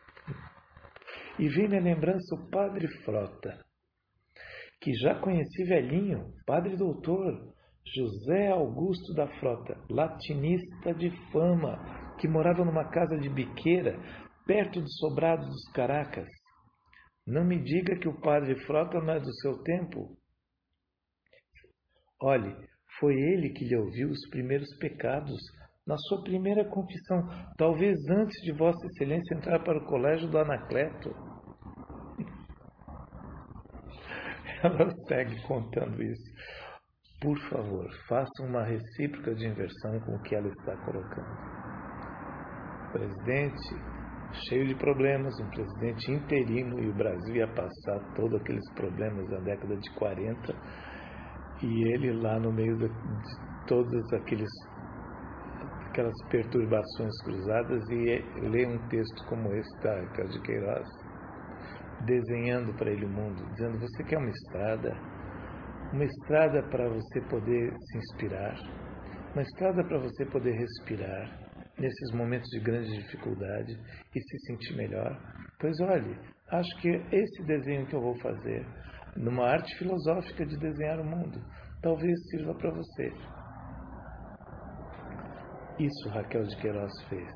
Speaker 1: E vem-me à lembrança o padre Frota, que já conheci velhinho, padre doutor, José Augusto da Frota, latinista de fama, que morava numa casa de biqueira, perto do sobrado dos Caracas. Não me diga que o padre Frota não é do seu tempo. Olhe, foi ele que lhe ouviu os primeiros pecados, na sua primeira confissão, talvez antes de Vossa Excelência entrar para o colégio do Anacleto. Ela segue contando isso. Por favor, faça uma recíproca de inversão com o que ela está colocando. Presidente, cheio de problemas, um presidente interino, e o Brasil ia passar todos aqueles problemas da década de 40, e ele lá no meio de todas aquelas perturbações cruzadas, e lê um texto como esse da Raquel de Queiroz, desenhando para ele o mundo, dizendo: você quer uma estrada para você poder se inspirar, uma estrada para você poder respirar nesses momentos de grande dificuldade e se sentir melhor? Pois olhe, acho que esse desenho que eu vou fazer, numa arte filosófica de desenhar o mundo, talvez sirva para você. Isso Raquel de Queiroz fez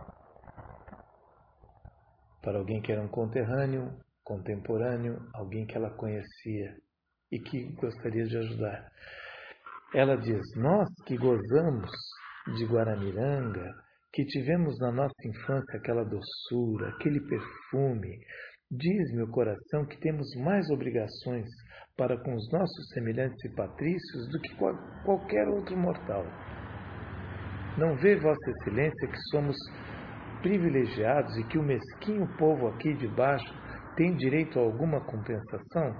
Speaker 1: para alguém que era um conterrâneo, contemporâneo, alguém que ela conhecia e que gostaria de ajudar. Ela diz: nós que gozamos de Guaramiranga, que tivemos na nossa infância aquela doçura, aquele perfume, diz-me o coração que temos mais obrigações para com os nossos semelhantes e patrícios do que qualquer outro mortal. Não vê Vossa Excelência que somos privilegiados e que o mesquinho povo aqui de baixo tem direito a alguma compensação?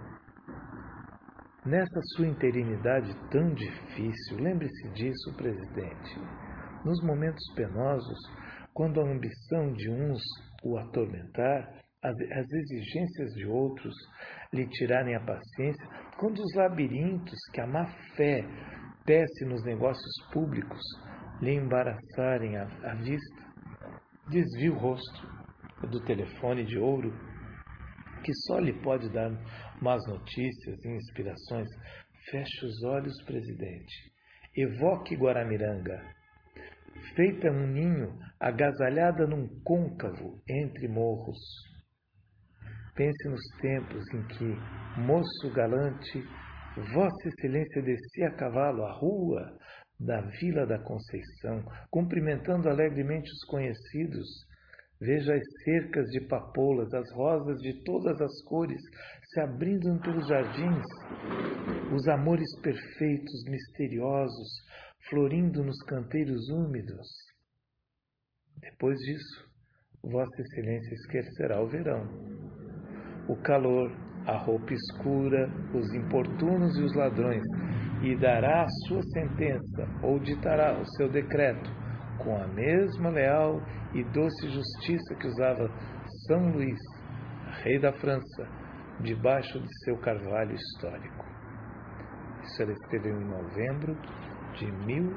Speaker 1: Nessa sua interinidade tão difícil, lembre-se disso, presidente. Nos momentos penosos, quando a ambição de uns o atormentar, as exigências de outros lhe tirarem a paciência, quando os labirintos que a má-fé tece nos negócios públicos lhe embaraçarem a vista, desvie o rosto do telefone de ouro, que só lhe pode dar más notícias e inspirações. Feche os olhos, presidente. Evoque Guaramiranga, feita um ninho, agasalhada num côncavo entre morros. Pense nos tempos em que, moço galante, Vossa Excelência descia a cavalo a rua da Vila da Conceição, cumprimentando alegremente os conhecidos. Veja as cercas de papoulas, as rosas de todas as cores se abrindo pelos jardins, os amores perfeitos, misteriosos, florindo nos canteiros úmidos. Depois disso, Vossa Excelência esquecerá o verão, o calor, a roupa escura, os importunos e os ladrões, e dará a sua sentença, ou ditará o seu decreto, com a mesma leal e doce justiça que usava São Luís, rei da França, debaixo de seu carvalho histórico. Isso ela escreveu em novembro de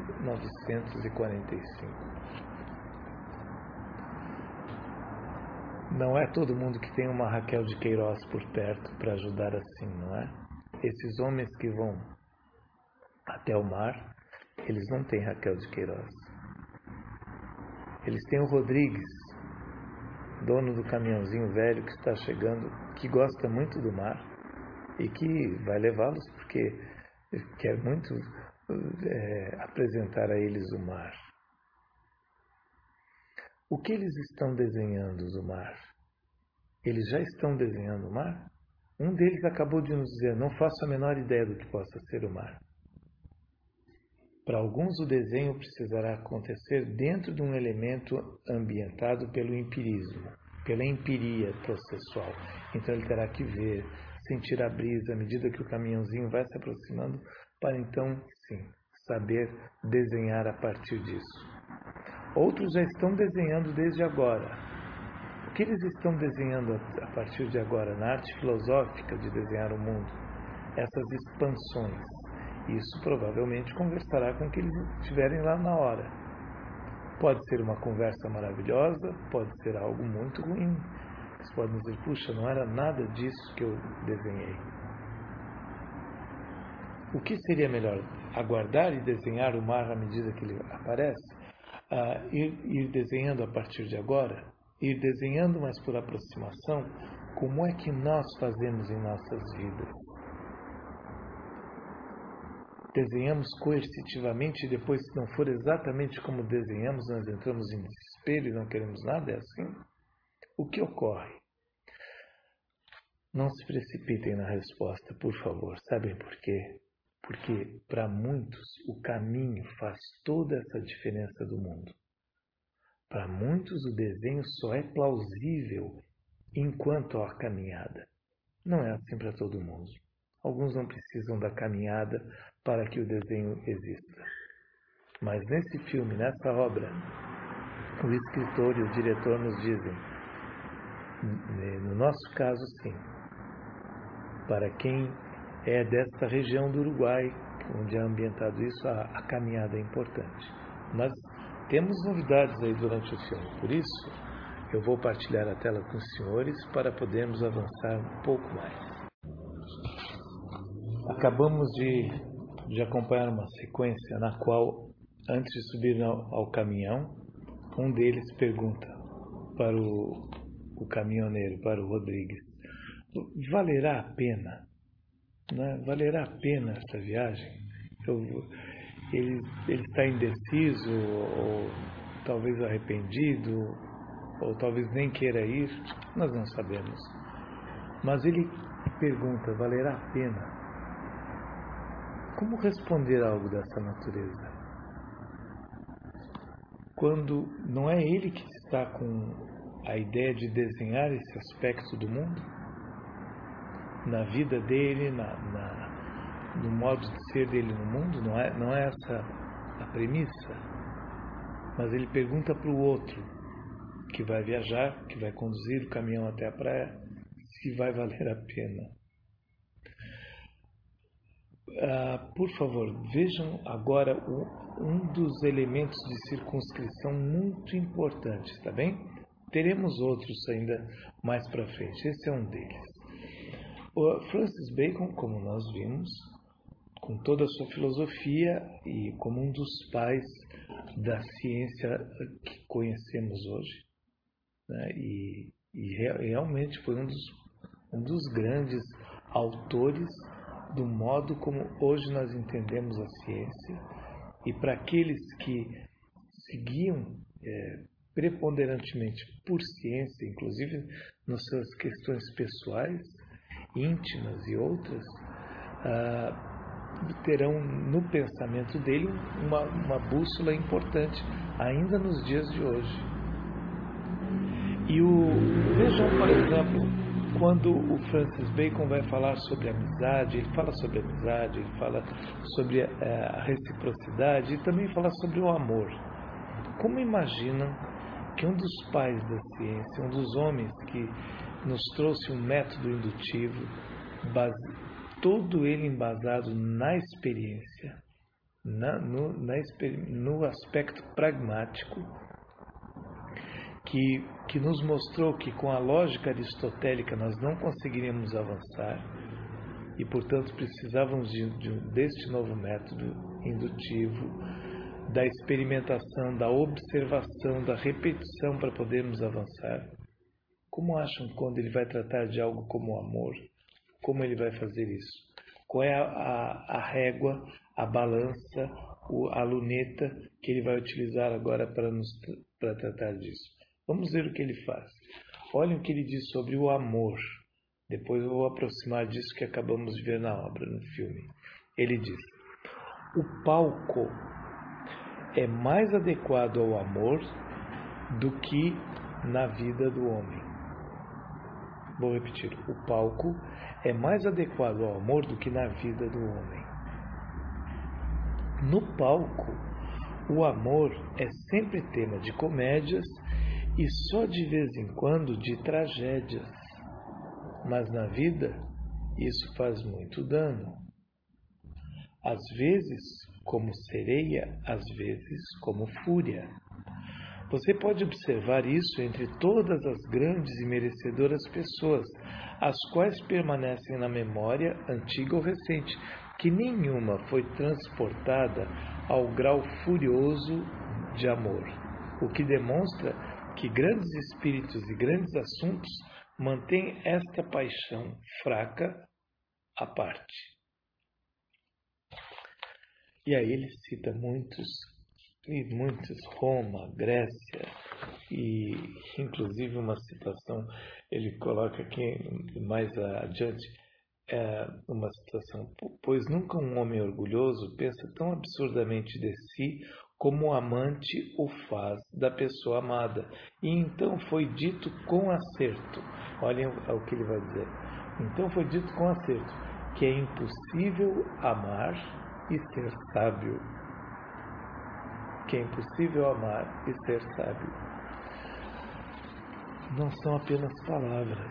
Speaker 1: 1945. Não é todo mundo que tem uma Raquel de Queiroz por perto para ajudar assim, não é? Esses homens que vão até o mar, eles não têm Raquel de Queiroz. Eles têm o Rodrigues, dono do caminhãozinho velho que está chegando, que gosta muito do mar e que vai levá-los porque quer muito apresentar a eles o mar. O que eles estão desenhando do mar? Eles já estão desenhando o mar? Um deles acabou de nos dizer: não faço a menor ideia do que possa ser o mar. Para alguns, o desenho precisará acontecer dentro de um elemento ambientado pelo empirismo, pela empiria processual. Então ele terá que ver, sentir a brisa à medida que o caminhãozinho vai se aproximando, para então, sim, saber desenhar a partir disso. Outros já estão desenhando desde agora. O que eles estão desenhando a partir de agora na arte filosófica de desenhar o mundo? Essas expansões. Isso provavelmente conversará com o que eles estiverem lá na hora. Pode ser uma conversa maravilhosa, pode ser algo muito ruim. Eles podem dizer, puxa, não era nada disso que eu desenhei. O que seria melhor? Aguardar e desenhar o mar à medida que ele aparece? Ir desenhando a partir de agora? Ir desenhando, mas por aproximação? Como é que nós fazemos em nossas vidas? Desenhamos coercitivamente e depois, se não for exatamente como desenhamos, nós entramos em desespero e não queremos nada? É assim? O que ocorre? Não se precipitem na resposta, por favor. Sabem por quê? Porque, para muitos, o caminho faz toda essa diferença do mundo. Para muitos, o desenho só é plausível enquanto há caminhada. Não é assim para todo mundo. Alguns não precisam da caminhada para que o desenho exista. Mas nesse filme, nessa obra, o escritor e o diretor nos dizem, no nosso caso, sim, para quem é desta região do Uruguai, onde é ambientado isso, a caminhada é importante. Nós temos novidades aí durante o filme, por isso eu vou partilhar a tela com os senhores para podermos avançar um pouco mais. Acabamos de acompanhar uma sequência na qual, antes de subir ao caminhão, um deles pergunta para o caminhoneiro, para o Rodrigues, valerá a pena? Né? Valerá a pena essa viagem? Ele está indeciso, ou talvez arrependido, ou talvez nem queira ir, nós não sabemos. Mas ele pergunta, valerá a pena? Como responder a algo dessa natureza? Quando não é ele que está com a ideia de desenhar esse aspecto do mundo? Na vida dele, no modo de ser dele no mundo? Não é essa a premissa? Mas ele pergunta para o outro, que vai viajar, que vai conduzir o caminhão até a praia, se vai valer a pena. Por favor, vejam agora um dos elementos de circunscrição muito importantes, tá bem? Teremos outros ainda mais para frente, esse é um deles. O Francis Bacon, como nós vimos, com toda a sua filosofia e como um dos pais da ciência que conhecemos hoje, né? E realmente foi um dos grandes autores do modo como hoje nós entendemos a ciência, e para aqueles que seguiam preponderantemente por ciência, inclusive nas suas questões pessoais, íntimas e outras, terão no pensamento dele uma bússola importante, ainda nos dias de hoje. Vejam, por exemplo, quando o Francis Bacon vai falar sobre amizade, ele fala sobre amizade, ele fala sobre a reciprocidade e também fala sobre o amor. Como imaginam que um dos pais da ciência, um dos homens que nos trouxe um método indutivo, todo ele embasado na experiência, no aspecto pragmático, que nos mostrou que com a lógica aristotélica nós não conseguiríamos avançar e, portanto, precisávamos deste novo método indutivo, da experimentação, da observação, da repetição para podermos avançar. Como acham quando ele vai tratar de algo como o amor? Como ele vai fazer isso? Qual é a régua, a balança, a luneta que ele vai utilizar agora para tratar disso? Vamos ver o que ele faz. Olhem o que ele diz sobre o amor. Depois eu vou aproximar disso que acabamos de ver na obra, no filme. Ele diz: o palco é mais adequado ao amor do que na vida do homem. Vou repetir. O palco é mais adequado ao amor do que na vida do homem. No palco, o amor é sempre tema de comédias e só de vez em quando de tragédias. Mas na vida, isso faz muito dano. Às vezes como sereia, às vezes como fúria. Você pode observar isso entre todas as grandes e merecedoras pessoas, as quais permanecem na memória, antiga ou recente, que nenhuma foi transportada ao grau furioso de amor, o que demonstra que grandes espíritos e grandes assuntos mantêm esta paixão fraca à parte. E aí ele cita muitos, Roma, Grécia, e inclusive uma citação, ele coloca aqui mais adiante, uma citação: pois nunca um homem orgulhoso pensa tão absurdamente de si como o amante o faz da pessoa amada. E então foi dito com acerto, olhem o que ele vai dizer, então foi dito com acerto, que é impossível amar e ser sábio. Que é impossível amar e ser sábio. Não são apenas palavras.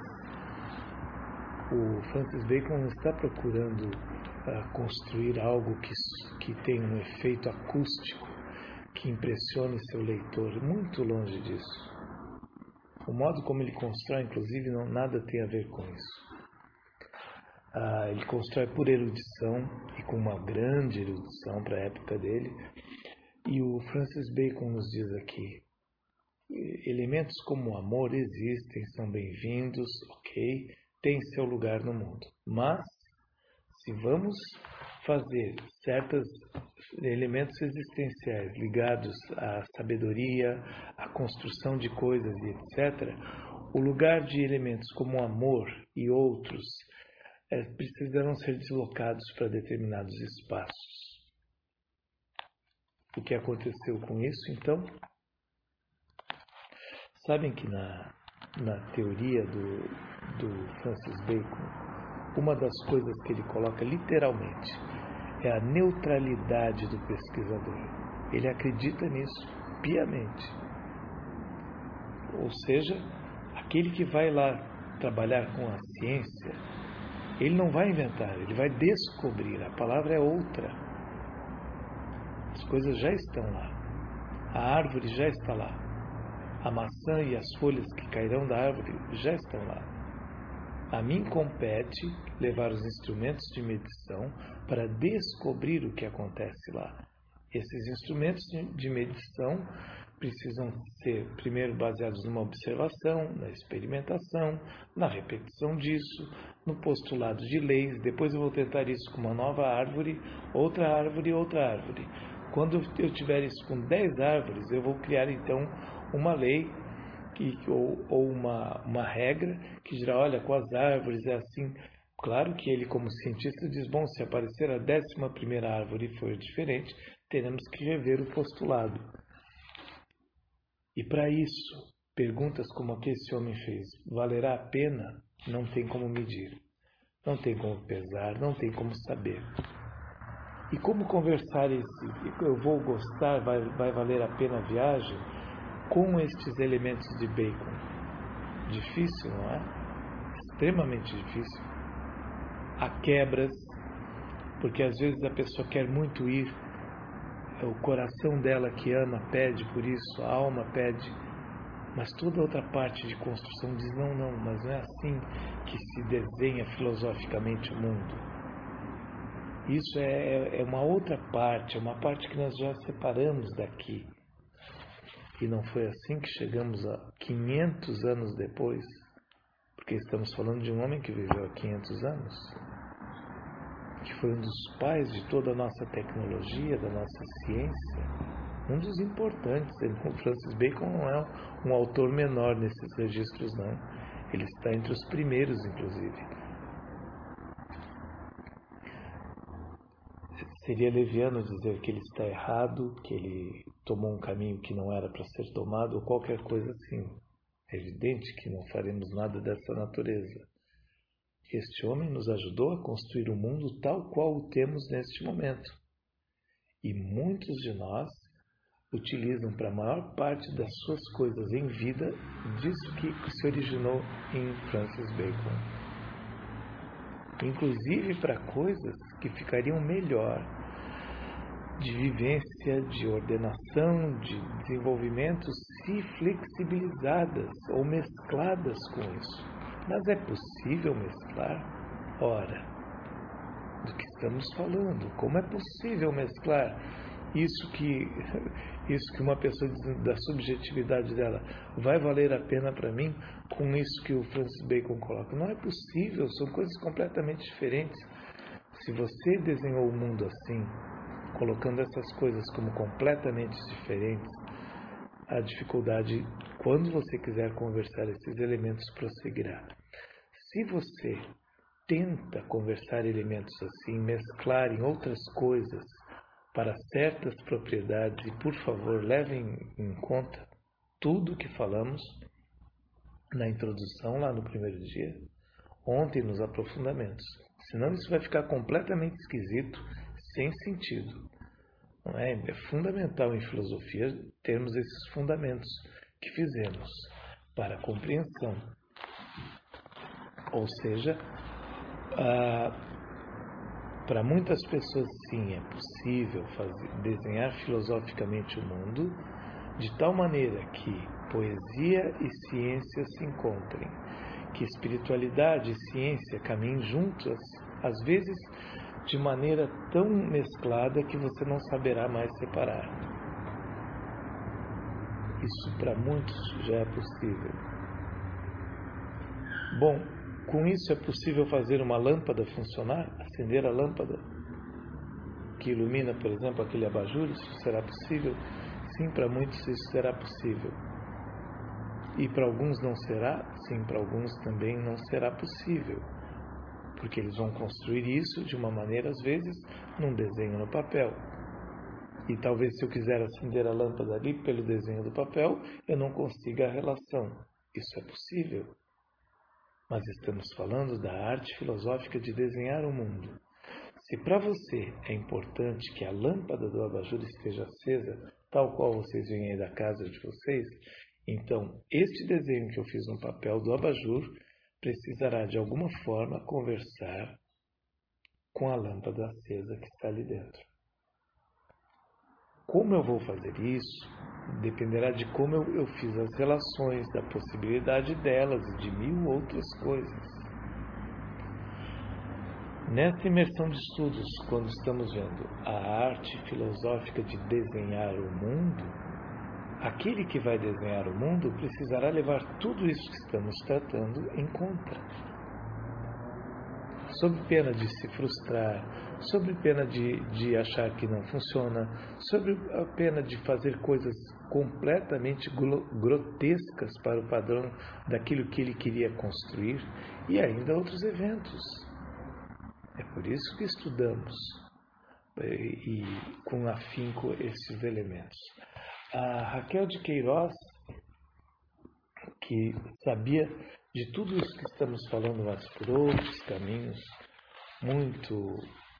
Speaker 1: O Francis Bacon não está procurando construir algo que tenha um efeito acústico, que impressione seu leitor. Muito longe disso. O modo como ele constrói, inclusive, nada tem a ver com isso. Ele constrói por erudição, e com uma grande erudição para a época dele. E o Francis Bacon nos diz aqui: elementos como o amor existem, são bem-vindos, ok, têm seu lugar no mundo. Mas, se vamos fazer certos elementos existenciais ligados à sabedoria, à construção de coisas e etc., o lugar de elementos como o amor e outros precisarão ser deslocados para determinados espaços. O que aconteceu com isso, então? Sabem que na teoria do Francis Bacon, uma das coisas que ele coloca literalmente é a neutralidade do pesquisador. Ele acredita nisso piamente. Ou seja, aquele que vai lá trabalhar com a ciência, ele não vai inventar, ele vai descobrir. A palavra é outra. As coisas já estão lá. A árvore já está lá. A maçã e as folhas que cairão da árvore já estão lá. A mim compete levar os instrumentos de medição para descobrir o que acontece lá. Esses instrumentos de medição precisam ser primeiro baseados numa observação, na experimentação, na repetição disso, no postulado de leis. Depois eu vou tentar isso com uma nova árvore, outra árvore, outra árvore. Quando eu tiver isso com 10 árvores, eu vou criar então uma lei ou uma regra que dirá: olha, com as árvores é assim. Claro que ele, como cientista, diz: bom, se aparecer a 11ª árvore e for diferente, teremos que rever o postulado. E para isso, perguntas como a que esse homem fez: valerá a pena? Não tem como medir, não tem como pesar, não tem como saber. E como conversar eu vou gostar, vai valer a pena a viagem, com estes elementos de Bacon? Difícil, não é? Extremamente difícil. Há quebras, porque às vezes a pessoa quer muito ir, o coração dela que ama pede por isso, a alma pede, mas toda outra parte de construção diz: não, mas não é assim que se desenha filosoficamente o mundo. Isso é uma outra parte, é uma parte que nós já separamos daqui. E não foi assim que chegamos a 500 anos depois, porque estamos falando de um homem que viveu há 500 anos, que foi um dos pais de toda a nossa tecnologia, da nossa ciência, um dos importantes. O Francis Bacon não é um autor menor nesses registros, não. Ele está entre os primeiros, inclusive. Seria leviano dizer que ele está errado, que ele tomou um caminho que não era para ser tomado, ou qualquer coisa assim. É evidente que não faremos nada dessa natureza. Este homem nos ajudou a construir o mundo tal qual o temos neste momento. E muitos de nós utilizam para a maior parte das suas coisas em vida disso que se originou em Francis Bacon. Inclusive para coisas que ficariam melhor, de vivência, de ordenação, de desenvolvimento, se flexibilizadas ou mescladas com isso. Mas é possível mesclar? Ora, do que estamos falando? Como é possível mesclar isso que uma pessoa diz da subjetividade dela vai valer a pena para mim com isso que o Francis Bacon coloca? Não é possível, são coisas completamente diferentes. Se você desenhou o mundo assim, colocando essas coisas como completamente diferentes, a dificuldade, quando você quiser conversar esses elementos, prosseguirá. Se você tenta conversar elementos assim, mesclar em outras coisas para certas propriedades, e por favor levem em conta tudo o que falamos na introdução lá no primeiro dia, ontem nos aprofundamentos. Senão isso vai ficar completamente esquisito, sem sentido. Não é? É fundamental em filosofia termos esses fundamentos que fizemos para a compreensão. Ou seja, para muitas pessoas, sim, é possível desenhar filosoficamente o mundo de tal maneira que poesia e ciência se encontrem, que espiritualidade e ciência caminhem juntas, às vezes de maneira tão mesclada que você não saberá mais separar. Isso para muitos já é possível. Bom, com isso é possível fazer uma lâmpada funcionar, acender a lâmpada que ilumina, por exemplo, aquele abajur. Isso será possível? Sim, para muitos isso será possível. E para alguns não será? Sim, para alguns também não será possível. Porque eles vão construir isso de uma maneira, às vezes, num desenho no papel. E talvez se eu quiser acender a lâmpada ali pelo desenho do papel, eu não consiga a relação. Isso é possível. Mas estamos falando da arte filosófica de desenhar o mundo. Se para você é importante que a lâmpada do abajur esteja acesa, tal qual vocês veem aí da casa de vocês, então este desenho que eu fiz no papel do abajur precisará de alguma forma conversar com a lâmpada acesa que está ali dentro. Como eu vou fazer isso dependerá de como eu fiz as relações, da possibilidade delas e de mil outras coisas. Nessa imersão de estudos, quando estamos vendo a arte filosófica de desenhar o mundo, aquele que vai desenhar o mundo precisará levar tudo isso que estamos tratando em conta. Sob pena de se frustrar, sob pena de achar que não funciona, sob a pena de fazer coisas completamente grotescas para o padrão daquilo que ele queria construir, e ainda outros eventos. É por isso que estudamos e com afinco esses elementos. A Raquel de Queiroz, que sabia de tudo isso que estamos falando, mas por outros caminhos muito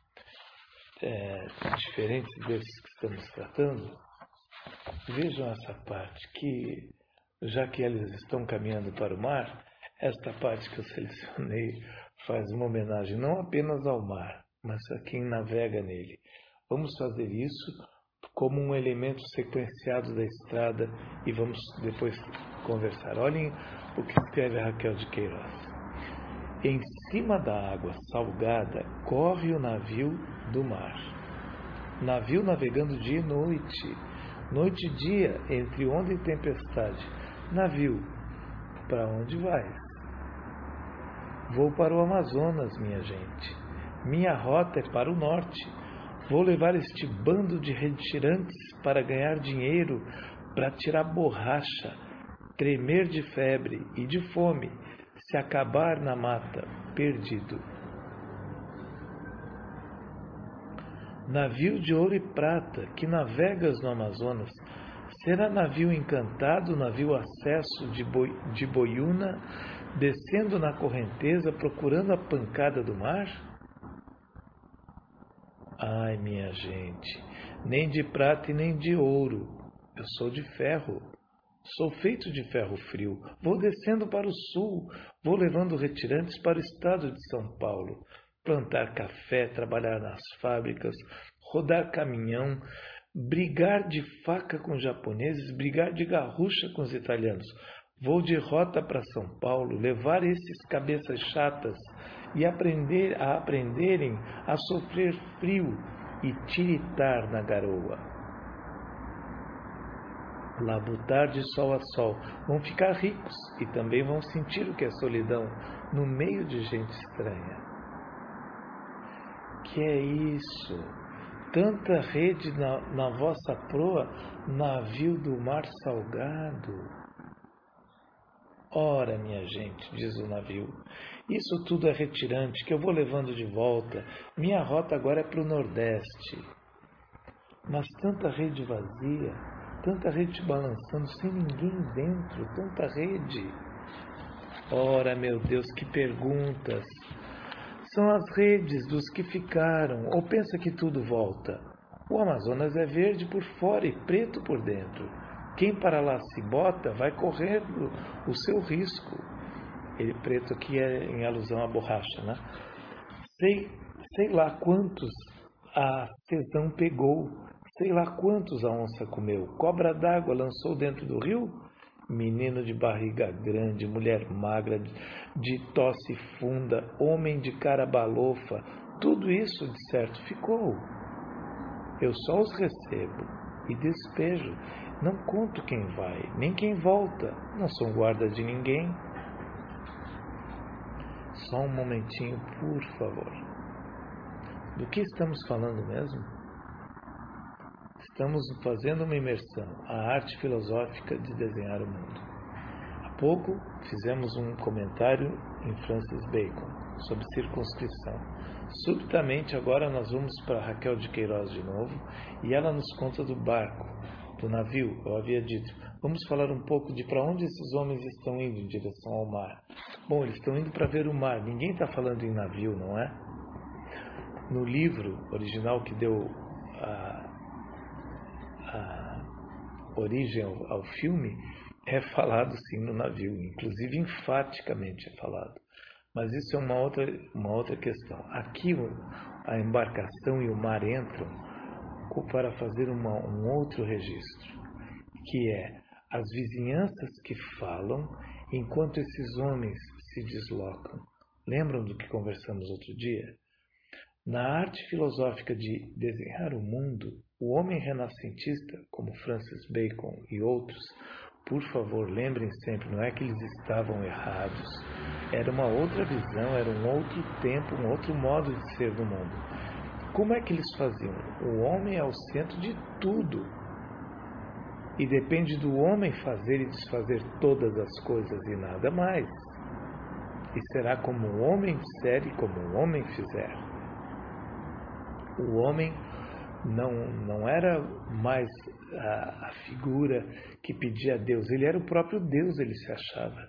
Speaker 1: diferentes desses que estamos tratando, vejam essa parte, que já que eles estão caminhando para o mar, esta parte que eu selecionei faz uma homenagem não apenas ao mar, mas a quem navega nele. Vamos fazer isso como um elemento sequenciado da estrada e vamos depois conversar. Olhem o que escreve a Raquel de Queiroz. Em cima da água salgada corre o navio do mar. Navio navegando dia e noite, noite e dia, entre onda e tempestade. Navio, para onde vais? Vou para o Amazonas, minha gente. Minha rota é para o norte. Vou levar este bando de retirantes para ganhar dinheiro, para tirar borracha, tremer de febre e de fome, se acabar na mata, perdido. Navio de ouro e prata, que navegas no Amazonas, será navio encantado, navio acesso de boiuna, descendo na correnteza, procurando a pancada do mar? Ai, minha gente, nem de prata e nem de ouro, Eu sou de ferro. Sou feito de ferro frio. Vou descendo para o sul. Vou levando retirantes para o estado de São Paulo. Plantar café, trabalhar nas fábricas, rodar caminhão, brigar de faca com os japoneses, brigar de garrucha com os italianos. Vou de rota para São Paulo, levar esses cabeças chatas e aprenderem a sofrer frio e tiritar na garoa. Labutar de sol a sol. Vão ficar ricos e também vão sentir o que é solidão no meio de gente estranha. Que é isso? Tanta rede na vossa proa, navio do mar salgado. Ora, minha gente, diz o navio, isso tudo é retirante que eu vou levando de volta. Minha rota agora é para o Nordeste. Mas tanta rede vazia, tanta rede balançando sem ninguém dentro, tanta rede. Ora, meu Deus, que perguntas! São as redes dos que ficaram, ou pensa que tudo volta? O Amazonas é verde por fora e preto por dentro. Quem para lá se bota vai correr o seu risco. Ele preto aqui é em alusão à borracha, né? Sei lá quantos a sesão pegou, sei lá quantos a onça comeu. Cobra d'água lançou dentro do rio? Menino de barriga grande, mulher magra, de tosse funda, homem de cara balofa, tudo isso de certo ficou. Eu só os recebo e despejo. Não conto quem vai, nem quem volta. Não sou guarda de ninguém. Só um momentinho, por favor. Do que estamos falando mesmo? Estamos fazendo uma imersão, a arte filosófica de desenhar o mundo. Há pouco fizemos um comentário em Francis Bacon sobre circunscrição. Subitamente agora nós vamos para Raquel de Queiroz de novo e ela nos conta do barco, do navio. Eu havia dito, vamos falar um pouco de para onde esses homens estão indo em direção ao mar. Bom, eles estão indo para ver o mar. Ninguém está falando em navio, não é? No livro original que deu a origem ao filme, é falado sim no navio, inclusive enfaticamente é falado. Mas isso é uma outra questão. Aqui a embarcação e o mar entram para fazer um outro registro, que é as vizinhanças que falam enquanto esses homens se deslocam. Lembram do que conversamos outro dia? Na arte filosófica de desenhar o mundo, o homem renascentista, como Francis Bacon e outros, por favor, lembrem sempre, não é que eles estavam errados. Era uma outra visão, era um outro tempo, um outro modo de ser do mundo. Como é que eles faziam? O homem é o centro de tudo. E depende do homem fazer e desfazer todas as coisas e nada mais. E será como o homem disser e como o homem fizer. O homem não era mais a figura que pedia a Deus, ele era o próprio Deus, ele se achava.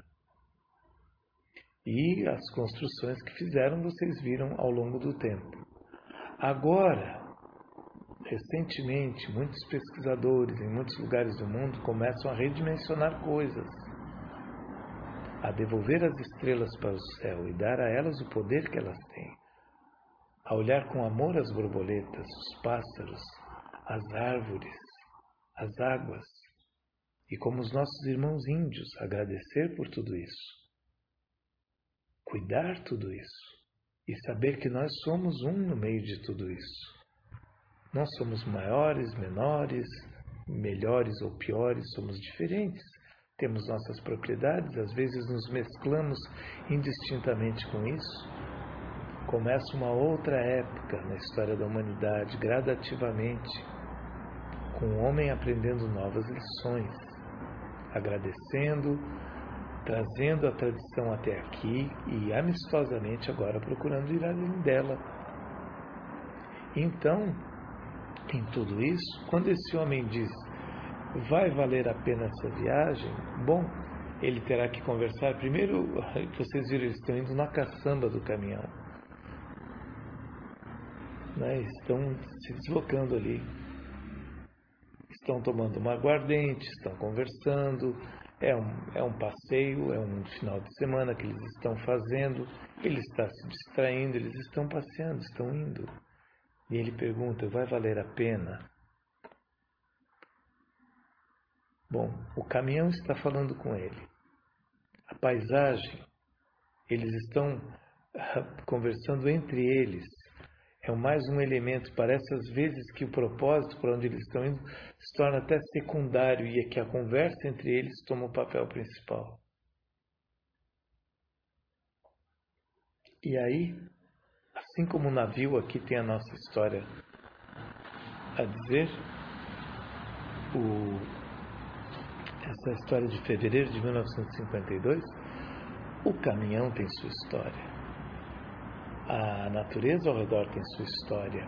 Speaker 1: E as construções que fizeram, vocês viram ao longo do tempo. Agora, recentemente, muitos pesquisadores em muitos lugares do mundo começam a redimensionar coisas, a devolver as estrelas para o céu e dar a elas o poder que elas têm, a olhar com amor as borboletas, os pássaros, as árvores, as águas, e como os nossos irmãos índios, agradecer por tudo isso, cuidar tudo isso, e saber que nós somos um no meio de tudo isso. Não somos maiores, menores, melhores ou piores, somos diferentes. Temos nossas propriedades, às vezes nos mesclamos indistintamente com isso. Começa uma outra época na história da humanidade, gradativamente, com o homem aprendendo novas lições, agradecendo, trazendo a tradição até aqui e amistosamente agora procurando ir além dela. Então, em tudo isso, quando esse homem diz, vai valer a pena essa viagem? Bom, ele terá que conversar. Primeiro, vocês viram, eles estão indo na caçamba do caminhão. Estão se deslocando ali. estão tomando uma aguardente, estão conversando, é um passeio, é um final de semana que eles estão fazendo, ele está se distraindo, eles estão passeando, estão indo. E ele pergunta, vai valer a pena? Bom, o caminhão está falando com ele. A paisagem, eles estão conversando entre eles. É mais um elemento. Parece às vezes que o propósito para onde eles estão indo se torna até secundário e é que a conversa entre eles toma o papel principal. E aí, assim como o navio aqui tem a nossa história a dizer, essa história de fevereiro de 1952, o caminhão tem sua história. A natureza ao redor tem sua história.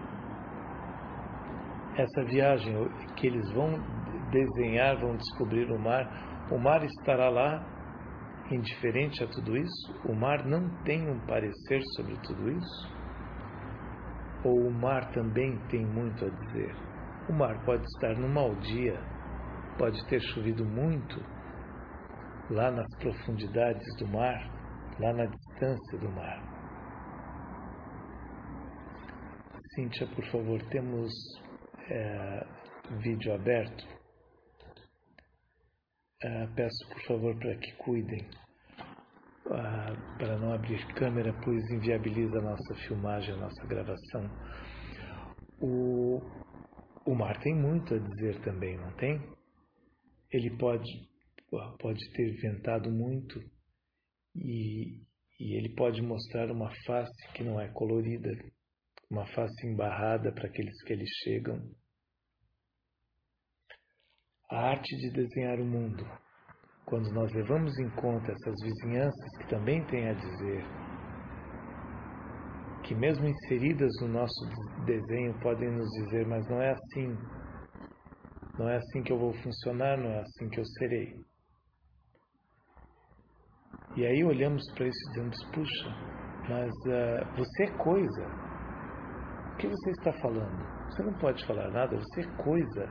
Speaker 1: Essa viagem que eles vão desenhar, vão descobrir o mar estará lá, indiferente a tudo isso? O mar não tem um parecer sobre tudo isso? Ou o mar também tem muito a dizer? O mar pode estar num mau dia, pode ter chovido muito, lá nas profundidades do mar, lá na distância do mar. Cíntia, por favor, temos vídeo aberto. Peço, por favor, para que cuidem, para não abrir câmera, pois inviabiliza a nossa filmagem, a nossa gravação. O mar tem muito a dizer também, não tem? Ele pode ter ventado muito e ele pode mostrar uma face que não é colorida, uma face embarrada para aqueles que eles chegam. A arte de desenhar o mundo, quando nós levamos em conta essas vizinhanças que também têm a dizer, que mesmo inseridas no nosso desenho podem nos dizer, mas não é assim, não é assim que eu vou funcionar, não é assim que eu serei. E aí olhamos para isso e dizemos, puxa, mas você é coisa. O que você está falando? Você não pode falar nada, você é coisa.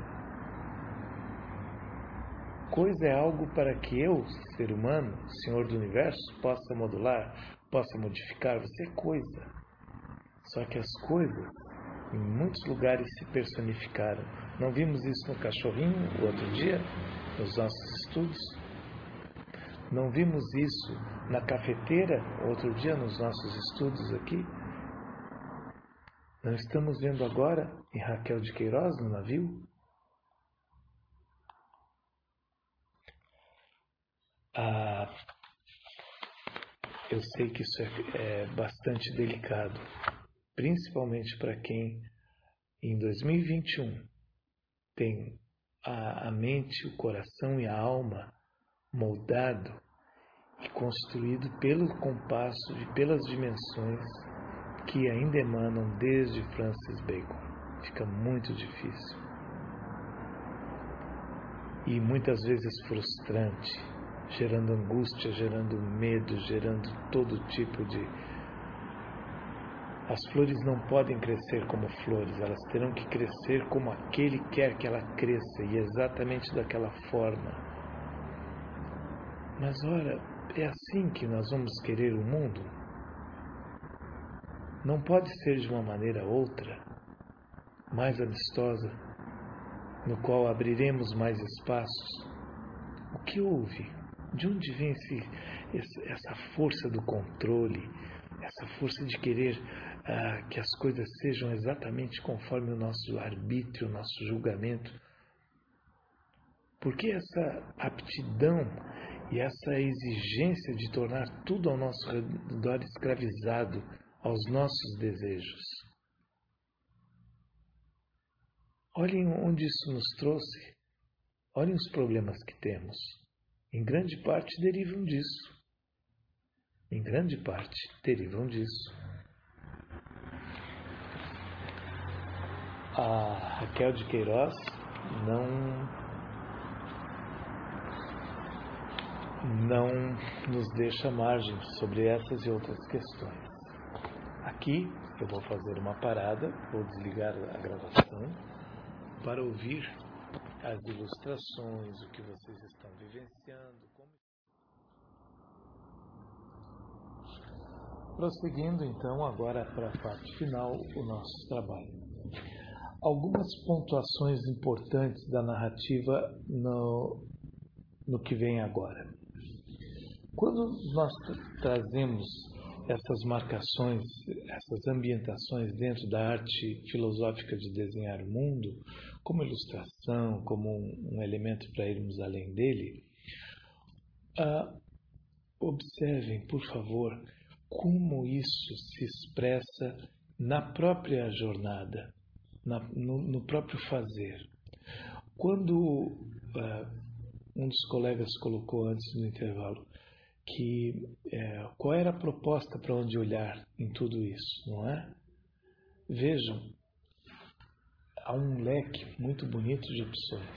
Speaker 1: Coisa é algo para que eu, ser humano, Senhor do Universo, possa modular, possa modificar. Você é coisa. Só que as coisas, em muitos lugares, se personificaram. Não vimos isso no cachorrinho, o outro dia, nos nossos estudos? Não vimos isso na cafeteira, outro dia, nos nossos estudos aqui? Não estamos vendo agora em Raquel de Queiroz, no navio? Eu sei que isso é bastante delicado, principalmente para quem em 2021 tem a mente, o coração e a alma moldado e construído pelo compasso e pelas dimensões que ainda emanam desde Francis Bacon. Fica muito difícil. E muitas vezes frustrante, gerando angústia, gerando medo, gerando todo tipo de... As flores não podem crescer como flores, elas terão que crescer como aquele quer que ela cresça, e exatamente daquela forma. Mas ora, é assim que nós vamos querer o mundo? Não pode ser de uma maneira outra, mais amistosa, no qual abriremos mais espaços? O que houve? De onde vem essa força do controle, essa força de querer que as coisas sejam exatamente conforme o nosso arbítrio, o nosso julgamento? Por que essa aptidão e essa exigência de tornar tudo ao nosso redor escravizado aos nossos desejos? Olhem onde isso nos trouxe. Olhem os problemas que temos. Em grande parte derivam disso. Em grande parte derivam disso. A Raquel de Queiroz não nos deixa margem sobre essas e outras questões. Aqui eu vou fazer uma parada, vou desligar a gravação para ouvir as ilustrações, o que vocês estão vivenciando. Prosseguindo então agora para a parte final, o nosso trabalho. Algumas pontuações importantes da narrativa no que vem agora. Quando nós trazemos essas marcações, essas ambientações dentro da arte filosófica de desenhar o mundo, como ilustração, como um elemento para irmos além dele, observem, por favor, como isso se expressa na própria jornada, no próprio fazer. Quando um dos colegas colocou antes no intervalo que qual era a proposta para onde olhar em tudo isso, não é? Vejam, há um leque muito bonito de opções.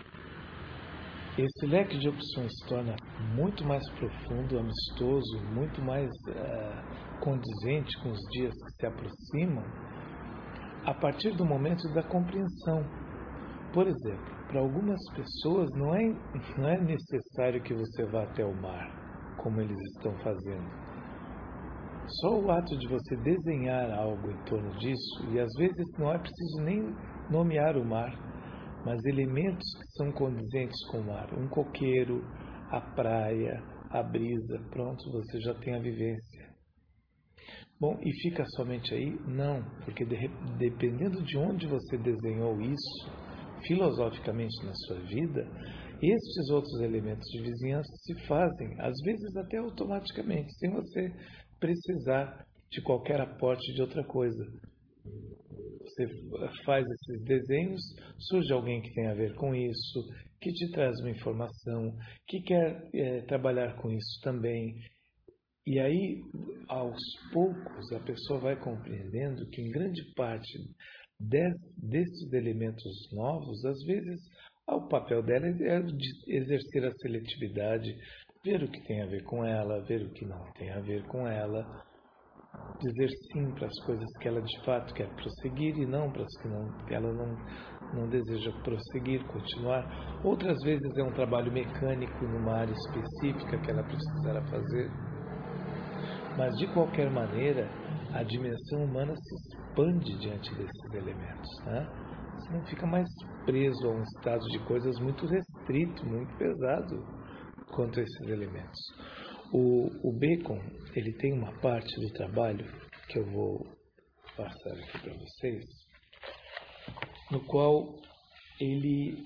Speaker 1: Esse leque de opções se torna muito mais profundo, amistoso, muito mais condizente com os dias que se aproximam, a partir do momento da compreensão. Por exemplo, para algumas pessoas não é necessário que você vá até o mar, como eles estão fazendo. Só o ato de você desenhar algo em torno disso, e às vezes não é preciso nem nomear o mar, mas elementos que são condizentes com o mar, um coqueiro, a praia, a brisa, pronto, você já tem a vivência. Bom, e fica somente aí? Não, porque dependendo de onde você desenhou isso, filosoficamente na sua vida, estes outros elementos de vizinhança se fazem, às vezes até automaticamente, sem você precisar de qualquer aporte de outra coisa. Você faz esses desenhos, surge alguém que tem a ver com isso, que te traz uma informação, que quer trabalhar com isso também. E aí, aos poucos, a pessoa vai compreendendo que em grande parte desses elementos novos, às vezes, o papel dela é de exercer a seletividade, ver o que tem a ver com ela, ver o que não tem a ver com ela, dizer sim para as coisas que ela de fato quer prosseguir e não para as que ela não deseja prosseguir, continuar. Outras vezes é um trabalho mecânico numa área específica que ela precisará fazer. Mas, de qualquer maneira, a dimensão humana se expande diante desses elementos, né? Você não fica mais preso a um estado de coisas muito restrito, muito pesado quanto a esses elementos. O Bacon, ele tem uma parte do trabalho que eu vou passar aqui para vocês, no qual ele...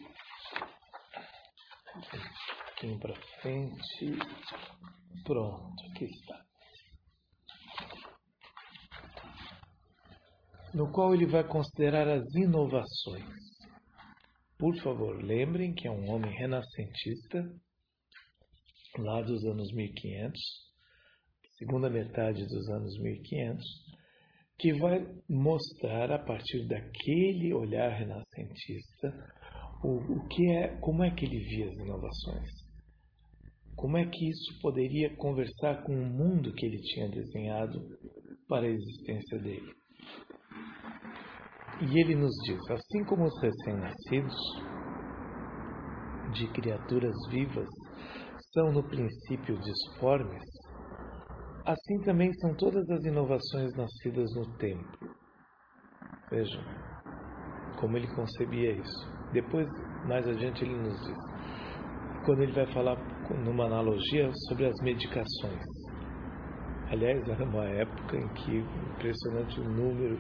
Speaker 1: Um pouquinho para frente... Pronto, aqui está. No qual ele vai considerar as inovações. Por favor, lembrem que é um homem renascentista, lá dos anos 1500, segunda metade dos anos 1500, que vai mostrar a partir daquele olhar renascentista como é que ele via as inovações. Como é que isso poderia conversar com o mundo que ele tinha desenhado para a existência dele. E ele nos diz, assim como os recém-nascidos, de criaturas vivas, são no princípio disformes, assim também são todas as inovações nascidas no tempo. Vejam como ele concebia isso. Depois, mais adiante, ele nos diz, quando ele vai falar numa analogia sobre as medicações. Aliás, era uma época em que impressionante o número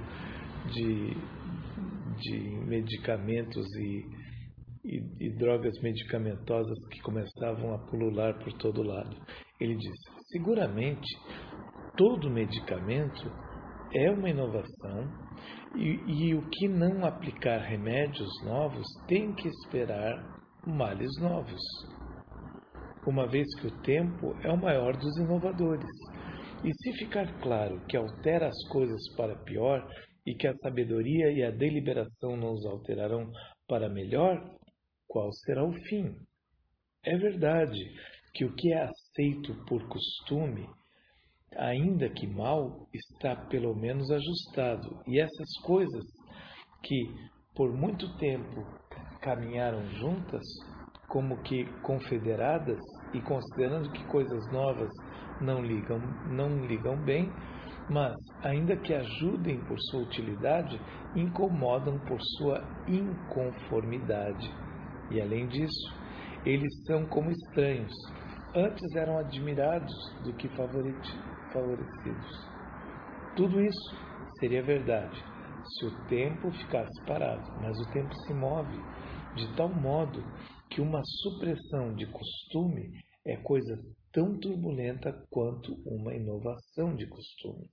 Speaker 1: de medicamentos e drogas medicamentosas que começavam a pulular por todo lado. Ele diz, seguramente, todo medicamento é uma inovação e o que não aplicar remédios novos tem que esperar males novos, uma vez que o tempo é o maior dos inovadores. E se ficar claro que altera as coisas para pior e que a sabedoria e a deliberação não os alterarão para melhor, qual será o fim? É verdade que o que é aceito por costume, ainda que mal, está pelo menos ajustado. E essas coisas que por muito tempo caminharam juntas, como que confederadas, e considerando que coisas novas não ligam bem, mas, ainda que ajudem por sua utilidade, incomodam por sua inconformidade. E, além disso, eles são como estranhos. Antes eram admirados do que favorecidos. Tudo isso seria verdade se o tempo ficasse parado, mas o tempo se move de tal modo que uma supressão de costume é coisa tão turbulenta quanto uma inovação de costumes.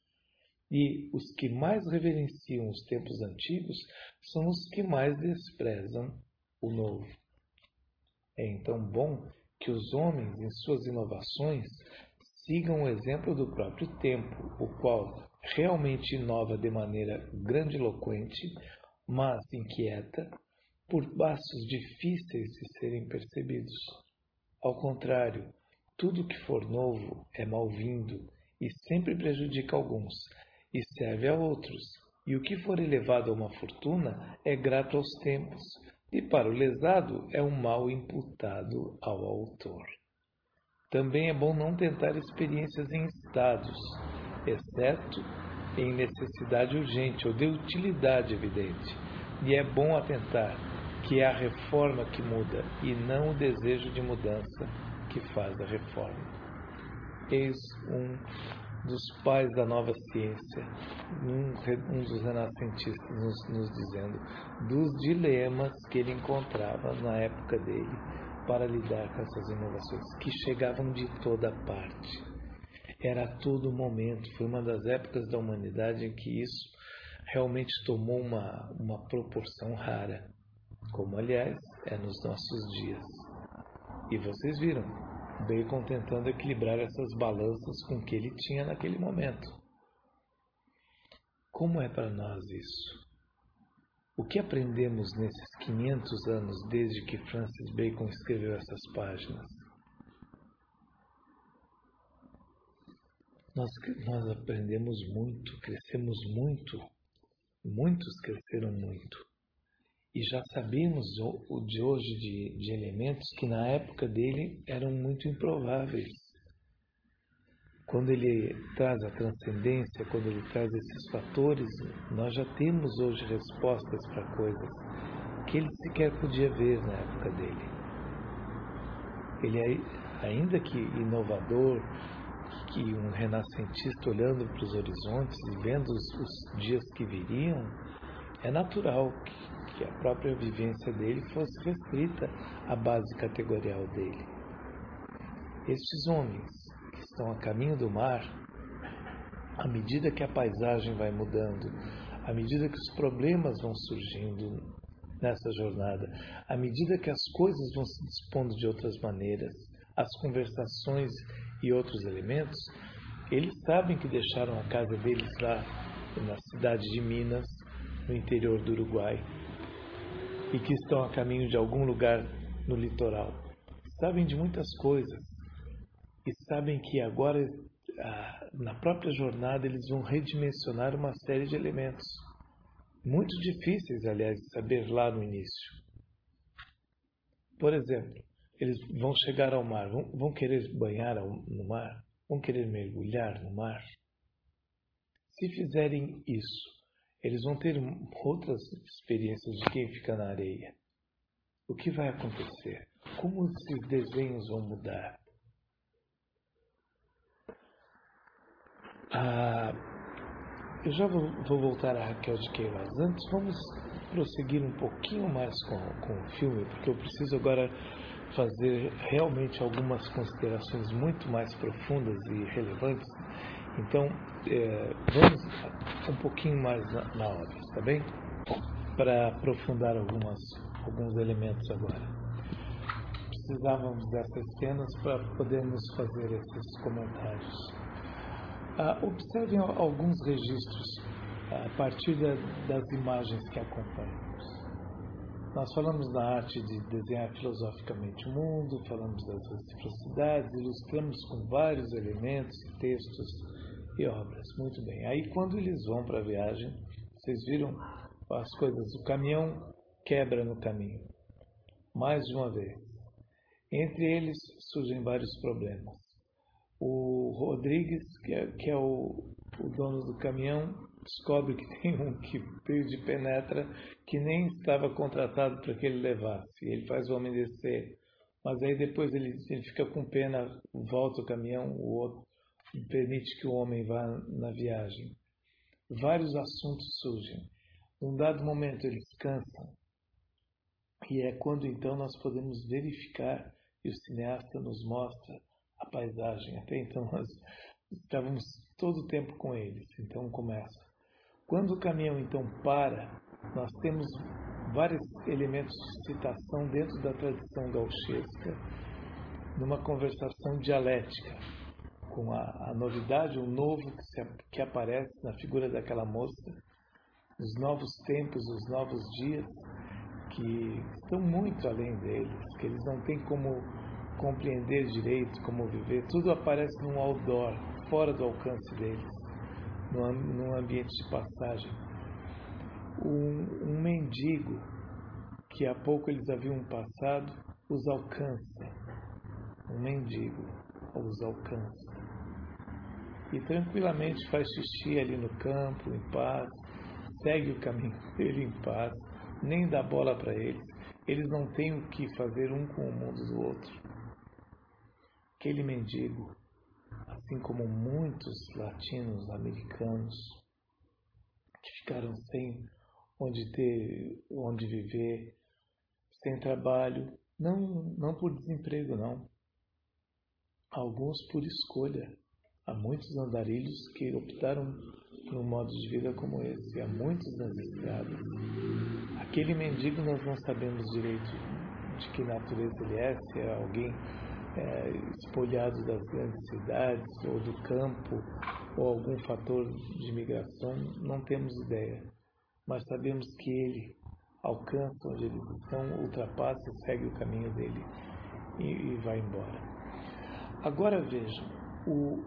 Speaker 1: E os que mais reverenciam os tempos antigos são os que mais desprezam o novo. É então bom que os homens, em suas inovações, sigam o exemplo do próprio tempo, o qual realmente inova de maneira grandiloquente, mas inquieta, por passos difíceis de serem percebidos. Ao contrário, tudo que for novo é mal-vindo e sempre prejudica alguns e serve a outros, e o que for elevado a uma fortuna é grato aos tempos, e para o lesado é um mal imputado ao autor. Também é bom não tentar experiências em estados, exceto em necessidade urgente ou de utilidade evidente, e é bom atentar que é a reforma que muda e não o desejo de mudança que faz a reforma. Eis um dos pais da nova ciência, um dos renascentistas nos dizendo dos dilemas que ele encontrava na época dele para lidar com essas inovações que chegavam de toda parte. Era a todo momento, foi uma das épocas da humanidade em que isso realmente tomou uma proporção rara, como aliás é nos nossos dias. E vocês viram, Bacon tentando equilibrar essas balanças com o que ele tinha naquele momento. Como é para nós isso? O que aprendemos nesses 500 anos desde que Francis Bacon escreveu essas páginas? Nós aprendemos muito, crescemos muito, muitos cresceram muito. E já sabemos o de hoje de elementos que na época dele eram muito improváveis. Quando ele traz a transcendência, quando ele traz esses fatores, nós já temos hoje respostas para coisas que ele sequer podia ver na época dele. Ele, ainda que inovador, que um renascentista olhando para os horizontes e vendo os dias que viriam, é natural que a própria vivência dele fosse restrita à base categorial dele. Estes homens que estão a caminho do mar, à medida que a paisagem vai mudando, à medida que os problemas vão surgindo nessa jornada, à medida que as coisas vão se dispondo de outras maneiras, as conversações e outros elementos, eles sabem que deixaram a casa deles lá na cidade de Minas, no interior do Uruguai, e que estão a caminho de algum lugar no litoral. Sabem de muitas coisas e sabem que agora, na própria jornada, eles vão redimensionar uma série de elementos, muito difíceis, aliás, de saber lá no início. Por exemplo, eles vão chegar ao mar, vão querer banhar no mar, vão querer mergulhar no mar. Se fizerem isso, eles vão ter outras experiências de quem fica na areia. O que vai acontecer? Como esses desenhos vão mudar? Eu já vou voltar a Raquel de Queiroz. Antes, vamos prosseguir um pouquinho mais com o filme, porque eu preciso agora fazer realmente algumas considerações muito mais profundas e relevantes. Então, vamos um pouquinho mais na obra, tá bem? Para aprofundar alguns elementos agora. Precisávamos dessas cenas para podermos fazer esses comentários. Observem alguns registros a partir das imagens que acompanhamos. Nós falamos da arte de desenhar filosoficamente o mundo, falamos das reciprocidades, ilustramos com vários elementos, textos e obras. Muito bem. Aí quando eles vão para a viagem, vocês viram as coisas, o caminhão quebra no caminho. Mais de uma vez. Entre eles surgem vários problemas. O Rodrigues, que é o dono do caminhão, descobre que tem um que veio de Penetra que nem estava contratado para que ele levasse. Ele faz o homem descer, mas aí depois ele fica com pena, volta o caminhão, o outro permite que o homem vá na viagem. Vários assuntos surgem. Num dado momento eles cansam, e é quando então nós podemos verificar e o cineasta nos mostra a paisagem. Até então nós estávamos todo o tempo com eles. Então começa. Quando o caminhão então para, nós temos vários elementos de citação dentro da tradição gauchesca, numa conversação dialética, com a novidade, o novo que aparece na figura daquela moça, os novos tempos, os novos dias, que estão muito além deles, que eles não têm como compreender direito, como viver. Tudo aparece num outdoor, fora do alcance deles, num ambiente de passagem. Um mendigo, que há pouco eles haviam passado, os alcança. Um mendigo os alcança. E tranquilamente faz xixi ali no campo, em paz, segue o caminho dele em paz, nem dá bola para eles. Eles não têm o que fazer um com o mundo do outro. Aquele mendigo, assim como muitos latinos americanos que ficaram sem onde viver, sem trabalho, não por desemprego, não. Alguns por escolha. Há muitos andarilhos que optaram por um modo de vida como esse. Há muitos nas estradas. Aquele mendigo nós não sabemos direito de que natureza ele é, se é alguém espolhado das grandes cidades ou do campo ou algum fator de migração, não temos ideia. Mas sabemos que ele alcança onde eles estão, ultrapassa, segue o caminho dele e vai embora. Agora vejam, o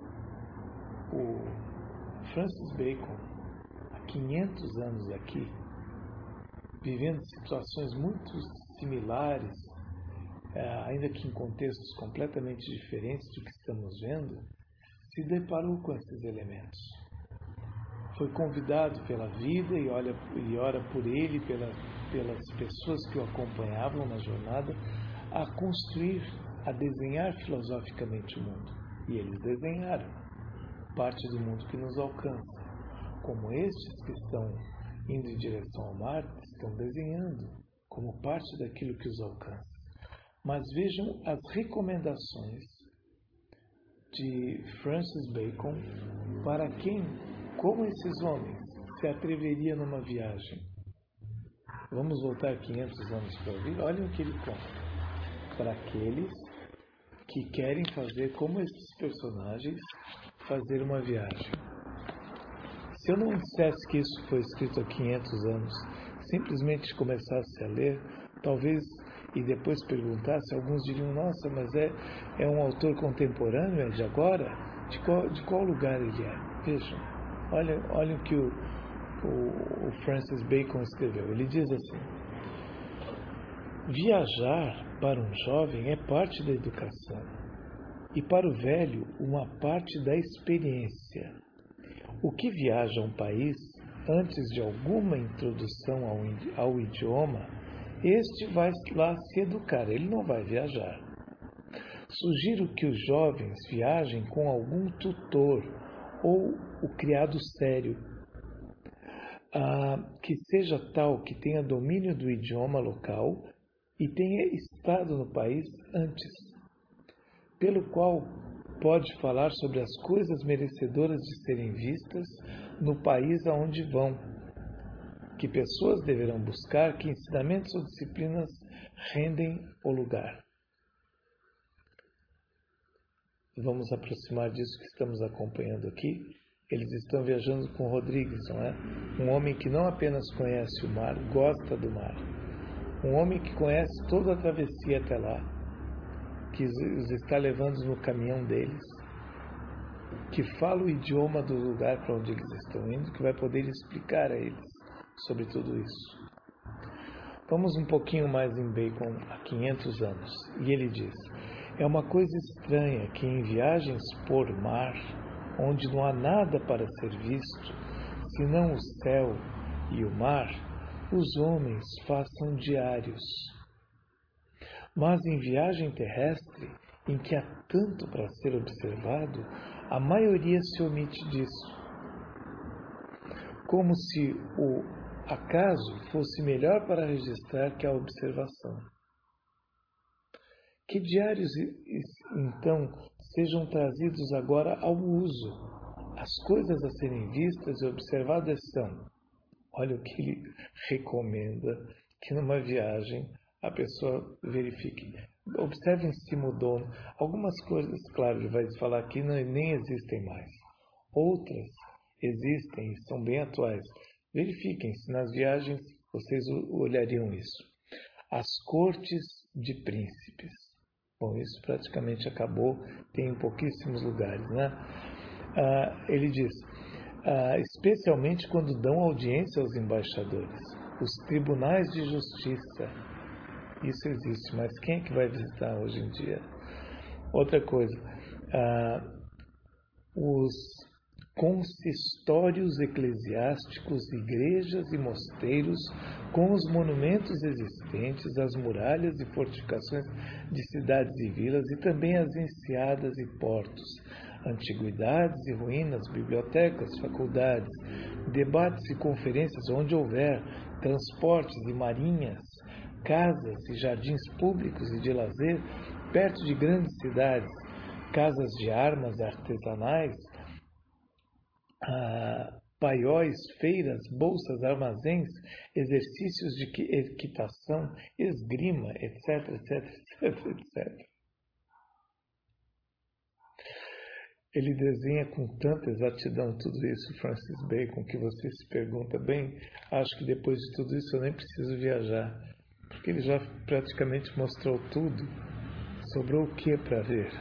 Speaker 1: Francis Bacon, há 500 anos aqui, vivendo situações muito similares, ainda que em contextos completamente diferentes do que estamos vendo, se deparou com esses elementos. Foi convidado pela vida e ora por ele, pelas pessoas que o acompanhavam na jornada, a construir, a desenhar filosoficamente o mundo. E eles desenharam parte do mundo que nos alcança. Como estes que estão indo em direção ao mar, estão desenhando como parte daquilo que os alcança. Mas vejam as recomendações de Francis Bacon para quem, como esses homens, se atreveria numa viagem. Vamos voltar 500 anos para ouvir? Olhem o que ele conta. Para aqueles que querem fazer como esses personagens, fazer uma viagem. Se eu não dissesse que isso foi escrito há 500 anos, simplesmente começasse a ler, talvez, e depois perguntasse, alguns diriam, nossa, mas é um autor contemporâneo, é de agora? De qual lugar ele é? Vejam, olhem o que o Francis Bacon escreveu. Ele diz assim: viajar para um jovem é parte da educação e para o velho uma parte da experiência. O que viaja a um país antes de alguma introdução ao idioma, este vai lá se educar, ele não vai viajar. Sugiro que os jovens viajem com algum tutor ou o criado sério, que seja tal que tenha domínio do idioma local e tenha estado no país antes, pelo qual pode falar sobre as coisas merecedoras de serem vistas no país aonde vão, que pessoas deverão buscar, que ensinamentos ou disciplinas rendem o lugar. Vamos aproximar disso que estamos acompanhando aqui. Eles estão viajando com Rodrigues, não é? Um homem que não apenas conhece o mar, gosta do mar. Um homem que conhece toda a travessia até lá, que os está levando no caminhão deles, que fala o idioma do lugar para onde eles estão indo, que vai poder explicar a eles sobre tudo isso. Vamos um pouquinho mais em Bacon, há 500 anos. E ele diz: é uma coisa estranha que em viagens por mar, onde não há nada para ser visto, senão o céu e o mar, os homens façam diários. Mas em viagem terrestre, em que há tanto para ser observado, a maioria se omite disso, como se o acaso fosse melhor para registrar que a observação. Que diários, então, sejam trazidos agora ao uso. As coisas a serem vistas e observadas são, olha o que ele recomenda, que numa viagem a pessoa verifique. Observe em cima o dono. Algumas coisas, claro, ele vai falar que nem existem mais. Outras existem e são bem atuais. Verifiquem se nas viagens vocês olhariam isso. As cortes de príncipes. Bom, isso praticamente acabou, tem em pouquíssimos lugares, né? Ele diz, especialmente quando dão audiência aos embaixadores, os tribunais de justiça. Isso existe, mas quem é que vai visitar hoje em dia? Outra coisa, os consistórios eclesiásticos, igrejas e mosteiros, com os monumentos existentes, as muralhas e fortificações de cidades e vilas, e também as enseadas e portos, antiguidades e ruínas, bibliotecas, faculdades, debates e conferências onde houver, transportes e marinhas, casas e jardins públicos e de lazer, perto de grandes cidades, casas de armas artesanais, paióis, feiras, bolsas, armazéns, exercícios de equitação, esgrima, etc, etc, etc, etc. Ele desenha com tanta exatidão tudo isso, Francis Bacon, que você se pergunta, bem, acho que depois de tudo isso eu nem preciso viajar, porque ele já praticamente mostrou tudo, sobrou o que para ver.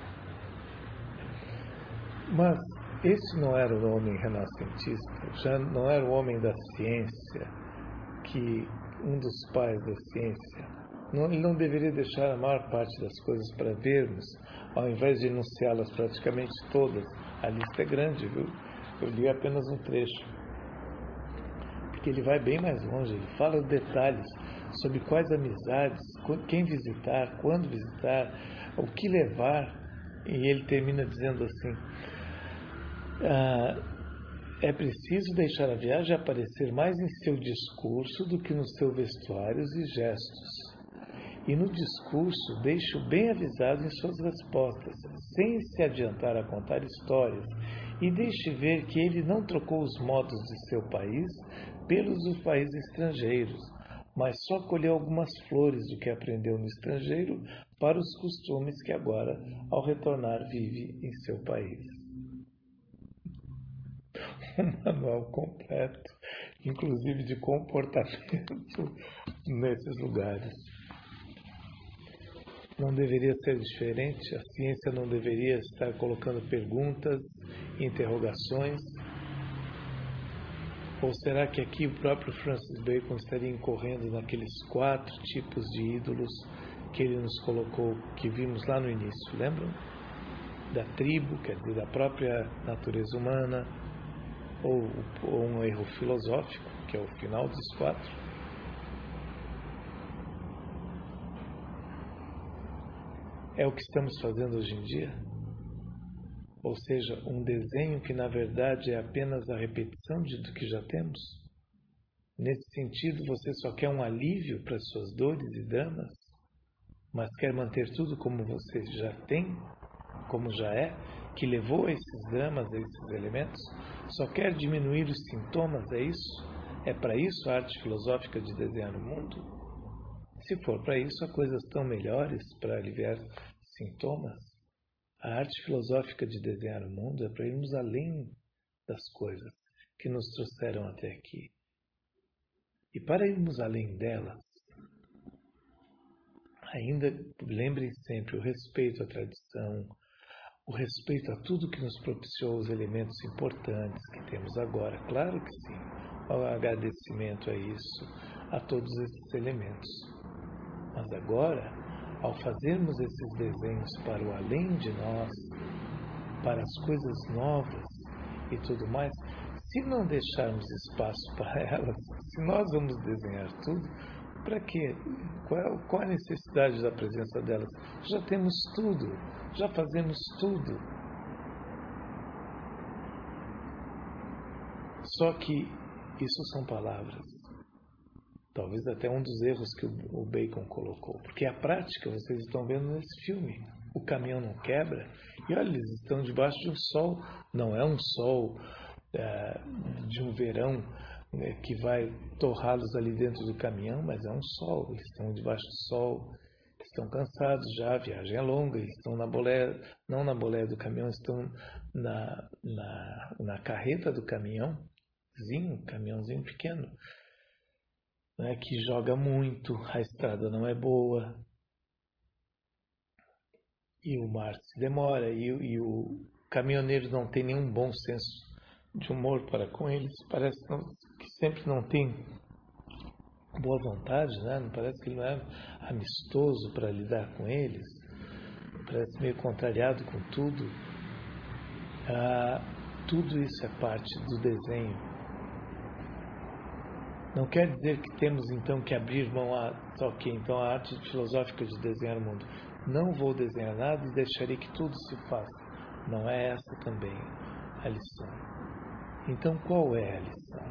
Speaker 1: Mas esse não era o homem renascentista, já não era o homem da ciência, que um dos pais da ciência. Ele não deveria deixar a maior parte das coisas para vermos, ao invés de enunciá-las praticamente todas. A lista é grande, viu? Eu li apenas um trecho. Porque ele vai bem mais longe, ele fala detalhes sobre quais amizades, quem visitar, quando visitar, o que levar, e ele termina dizendo assim: é preciso deixar a viagem aparecer mais em seu discurso do que nos seus vestuários e gestos. E no discurso deixe-o bem avisado em suas respostas, sem se adiantar a contar histórias, e deixe ver que ele não trocou os modos de seu país pelos dos países estrangeiros, mas só colheu algumas flores do que aprendeu no estrangeiro para os costumes que agora, ao retornar, vive em seu país. Um manual completo, inclusive de comportamento nesses lugares. Não deveria ser diferente? A ciência não deveria estar colocando perguntas e interrogações? Ou será que aqui o próprio Francis Bacon estaria incorrendo naqueles 4 tipos de ídolos que ele nos colocou, que vimos lá no início, lembram? Da tribo, quer dizer, da própria natureza humana, ou um erro filosófico, que é o final dos 4. É o que estamos fazendo hoje em dia? Ou seja, um desenho que na verdade é apenas a repetição do que já temos? Nesse sentido, você só quer um alívio para suas dores e dramas, mas quer manter tudo como você já tem, como já é, que levou a esses dramas, a esses elementos? Só quer diminuir os sintomas, é isso? É para isso a arte filosófica de desenhar o mundo? Se for para isso, há coisas tão melhores para aliviar sintomas. A arte filosófica de desenhar o mundo é para irmos além das coisas que nos trouxeram até aqui. E para irmos além delas, ainda lembrem sempre o respeito à tradição, o respeito a tudo que nos propiciou os elementos importantes que temos agora. Claro que sim. ao agradecimento a isso, a todos esses elementos. Mas agora, ao fazermos esses desenhos para o além de nós, para as coisas novas e tudo mais, se não deixarmos espaço para elas, se nós vamos desenhar tudo, para quê? Qual a necessidade da presença delas? Já temos tudo, já fazemos tudo. Só que isso são palavras. Talvez até um dos erros que o Bacon colocou. Porque a prática, vocês estão vendo nesse filme. O caminhão não quebra. E olha, eles estão debaixo de um sol. Não é um sol de um verão que vai torrá-los ali dentro do caminhão, mas é um sol. Eles estão debaixo do sol. Estão cansados já, a viagem é longa. Eles estão na boleia, não na boleia do caminhão, estão na carreta do caminhãozinho pequeno. Que joga muito, a estrada não é boa, e o mar se demora, e o caminhoneiro não tem nenhum bom senso de humor para com eles, parece que sempre não tem boa vontade, né? Parece que ele não é amistoso para lidar com eles, parece meio contrariado com tudo. Tudo isso é parte do desenho. Não quer dizer que temos então que abrir mão a arte filosófica de desenhar o mundo. Não vou desenhar nada e deixarei que tudo se faça. Não é essa também a lição. Então qual é a lição?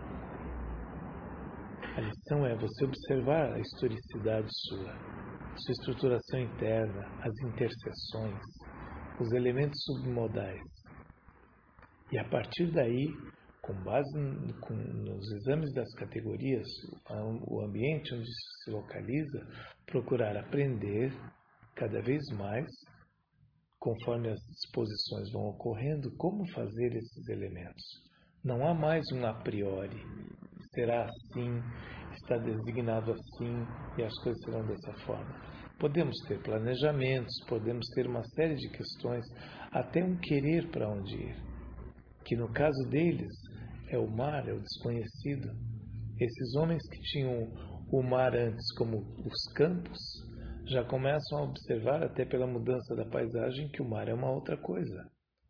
Speaker 1: A lição é você observar a historicidade sua estruturação interna, as interseções, os elementos submodais. E a partir daí, com base nos exames das categorias, o ambiente onde se localiza, procurar aprender cada vez mais, conforme as disposições vão ocorrendo, como fazer esses elementos. Não há mais um a priori. Será assim, está designado assim e as coisas serão dessa forma. Podemos ter planejamentos, podemos ter uma série de questões, até um querer para onde ir. Que no caso deles é o mar, é o desconhecido. Esses homens que tinham o mar antes como os campos, já começam a observar, até pela mudança da paisagem, que o mar é uma outra coisa.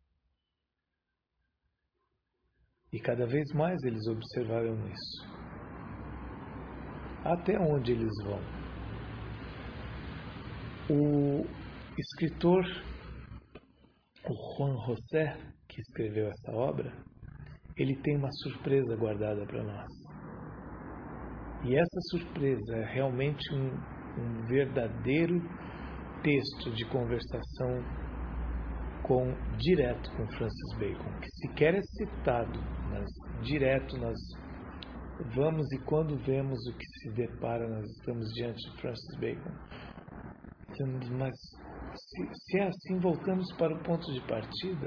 Speaker 1: E cada vez mais eles observaram isso. Até onde eles vão? O escritor, o Juan José, que escreveu essa obra, ele tem uma surpresa guardada para nós. E essa surpresa é realmente um verdadeiro texto de conversação direto com Francis Bacon, que sequer é citado, mas direto nós vamos e quando vemos o que se depara, nós estamos diante de Francis Bacon. Mas se é assim, voltamos para o ponto de partida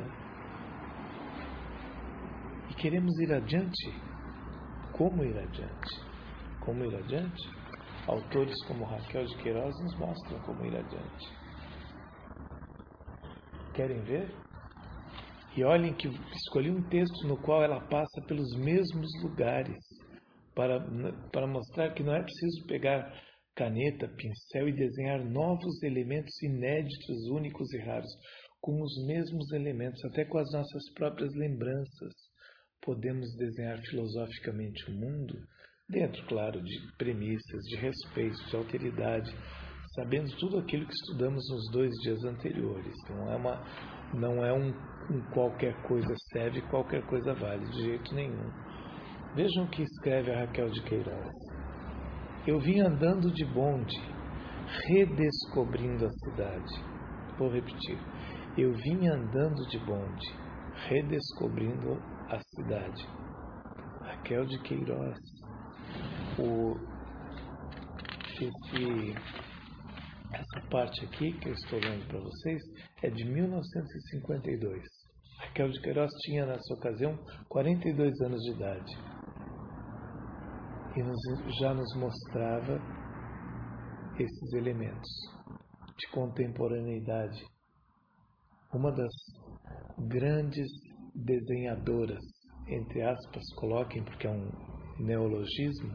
Speaker 1: e queremos ir adiante. Como ir adiante? Como ir adiante? Autores como Raquel de Queiroz nos mostram como ir adiante. Querem ver? E olhem que escolhi um texto no qual ela passa pelos mesmos lugares para mostrar que não é preciso pegar caneta, pincel e desenhar novos elementos inéditos, únicos e raros, com os mesmos elementos, até com as nossas próprias lembranças. Podemos desenhar filosoficamente o mundo, dentro, claro, de premissas, de respeito, de alteridade, sabendo tudo aquilo que estudamos nos 2 dias anteriores. Não é um qualquer coisa serve, qualquer coisa vale, de jeito nenhum. Vejam o que escreve a Raquel de Queiroz. Eu vim andando de bonde, redescobrindo a cidade. Vou repetir. Eu vim andando de bonde, redescobrindo a cidade. Raquel de Queiroz. Essa parte aqui que eu estou lendo para vocês é de 1952. Raquel de Queiroz tinha, nessa ocasião, 42 anos de idade. E já nos mostrava esses elementos de contemporaneidade. Uma das grandes desenhadoras, entre aspas, coloquem, porque é neologismo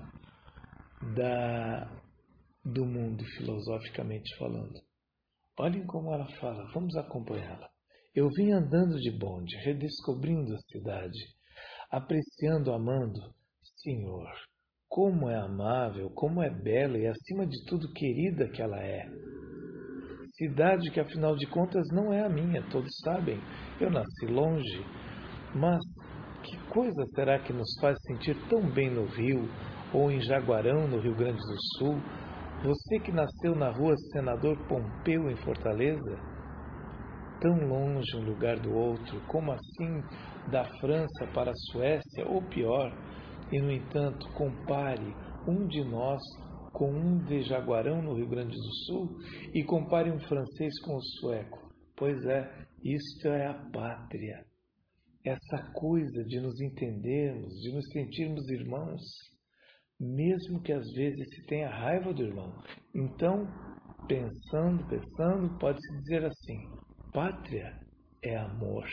Speaker 1: do mundo, filosoficamente falando. Olhem como ela fala, vamos acompanhá-la. Eu vim andando de bonde, redescobrindo a cidade, apreciando, amando. Senhor, como é amável, como é bela e, acima de tudo, querida que ela é. Cidade que, afinal de contas, não é a minha, todos sabem. Eu nasci longe, mas que coisa será que nos faz sentir tão bem no Rio, ou em Jaguarão, no Rio Grande do Sul? Você que nasceu na rua Senador Pompeu, em Fortaleza? Tão longe um lugar do outro, como assim da França para a Suécia, ou pior, e no entanto compare um de nós com um de Jaguarão no Rio Grande do Sul e compare um francês com o sueco. Pois é, isto é a pátria. Essa coisa de nos entendermos, de nos sentirmos irmãos, mesmo que às vezes se tenha raiva do irmão. Então, pensando, pode-se dizer assim: pátria é amor.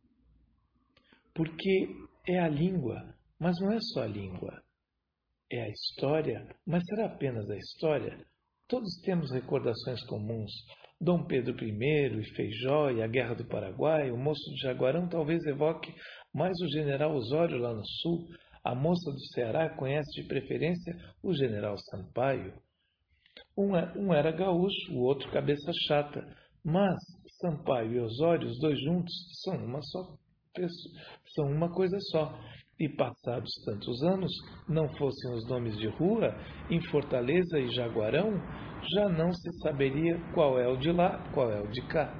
Speaker 1: Porque é a língua, mas não é só a língua. É a história, mas será apenas a história? Todos temos recordações comuns. Dom Pedro I e Feijó e a Guerra do Paraguai. O moço de Jaguarão talvez evoque mais o general Osório lá no sul. A moça do Ceará conhece de preferência o general Sampaio. Um era gaúcho, o outro cabeça chata. Mas Sampaio e Osório, os dois juntos, são uma coisa só. E passados tantos anos, não fossem os nomes de rua, em Fortaleza e Jaguarão, já não se saberia qual é o de lá, qual é o de cá.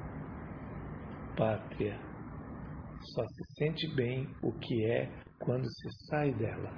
Speaker 1: Pátria. Só se sente bem o que é quando se sai dela.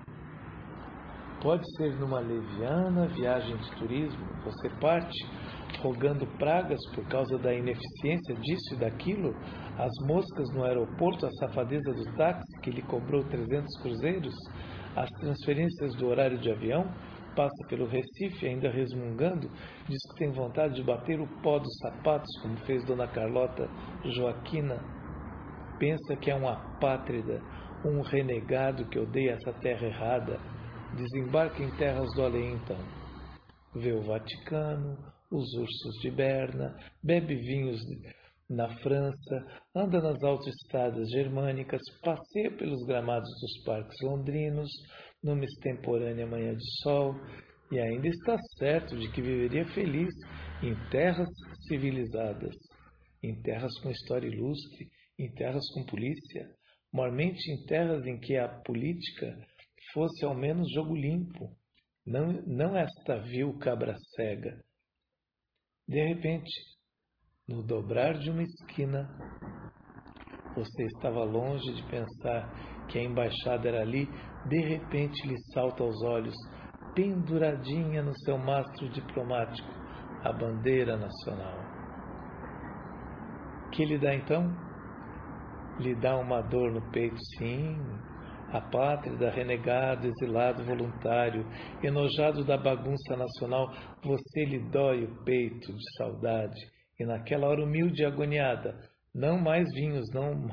Speaker 1: Pode ser numa leviana viagem de turismo, você parte rogando pragas por causa da ineficiência disso e daquilo, as moscas no aeroporto, a safadeza do táxi que lhe cobrou 300 cruzeiros, as transferências do horário de avião, passa pelo Recife ainda resmungando, diz que tem vontade de bater o pó dos sapatos, como fez Dona Carlota Joaquina. Pensa que é um apátrida, um renegado que odeia essa terra errada. Desembarca em terras do além, então. Vê o Vaticano, os ursos de Berna, bebe vinhos na França, anda nas autoestradas germânicas, passeia pelos gramados dos parques londrinos, numa extemporânea manhã de sol, e ainda está certo de que viveria feliz em terras civilizadas, em terras com história ilustre, em terras com polícia, mormente em terras em que a política fosse ao menos jogo limpo, não esta vil cabra cega. De repente, no dobrar de uma esquina, você estava longe de pensar que a embaixada era ali, de repente lhe salta aos olhos, penduradinha no seu mastro diplomático, a bandeira nacional. Que lhe dá então? Lhe dá uma dor no peito, sim. A pátria, renegado, exilado, voluntário, enojado da bagunça nacional, você lhe dói o peito de saudade. E naquela hora humilde e agoniada, não mais vinhos,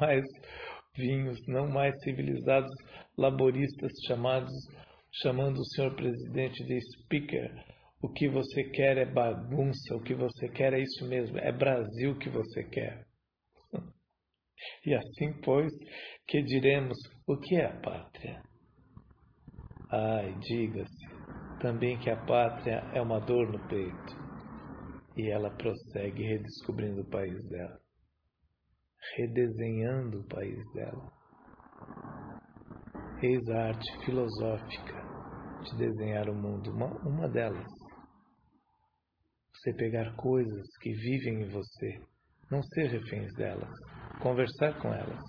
Speaker 1: não mais civilizados laboristas chamando o senhor presidente de speaker. O que você quer é bagunça, o que você quer é isso mesmo, é Brasil que você quer. E assim, pois, que diremos o que é a pátria? Ai, diga-se também que a pátria é uma dor no peito. E ela prossegue redescobrindo o país dela, redesenhando o país dela. Eis a arte filosófica de desenhar o mundo, uma delas. Você pegar coisas que vivem em você, não ser reféns delas, conversar com elas.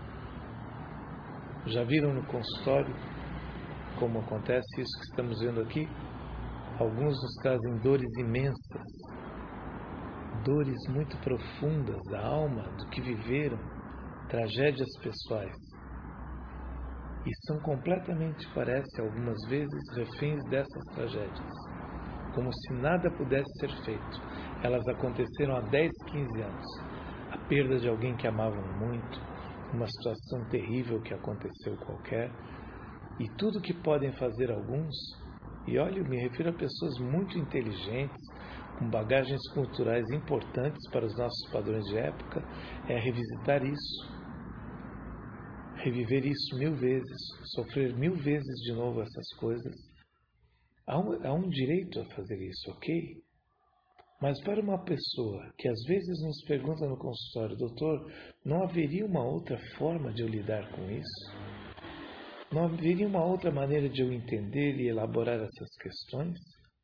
Speaker 1: Já viram no consultório como acontece isso que estamos vendo aqui? Alguns nos trazem dores imensas, dores muito profundas da alma, do que viveram, tragédias pessoais. E são completamente, parece, algumas vezes, reféns dessas tragédias, como se nada pudesse ser feito. Elas aconteceram há 10, 15 anos. A perda de alguém que amavam muito, uma situação terrível que aconteceu qualquer, E tudo que podem fazer alguns, e olha, eu me refiro a pessoas muito inteligentes, com bagagens culturais importantes para os nossos padrões de época, é revisitar isso, reviver isso 1000 vezes, sofrer 1000 vezes de novo essas coisas. Há um direito a fazer isso, ok? Mas para uma pessoa que às vezes nos pergunta no consultório, doutor, não haveria uma outra forma de eu lidar com isso? Não haveria uma outra maneira de eu entender e elaborar essas questões?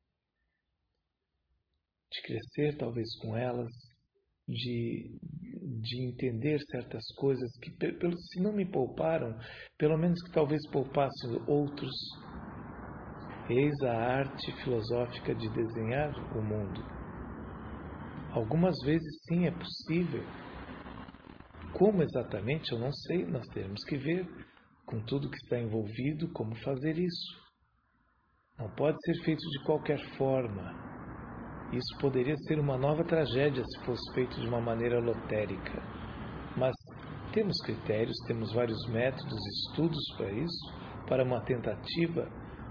Speaker 1: De crescer talvez com elas, de entender certas coisas que, se não me pouparam, pelo menos que talvez poupassem outros. Eis a arte filosófica de desenhar o mundo. Algumas vezes sim é possível. Como exatamente eu não sei, nós teremos que ver com tudo que está envolvido como fazer isso. Não pode ser feito de qualquer forma. Isso poderia ser uma nova tragédia se fosse feito de uma maneira lotérica. Mas temos critérios, temos vários métodos, estudos para isso, para uma tentativa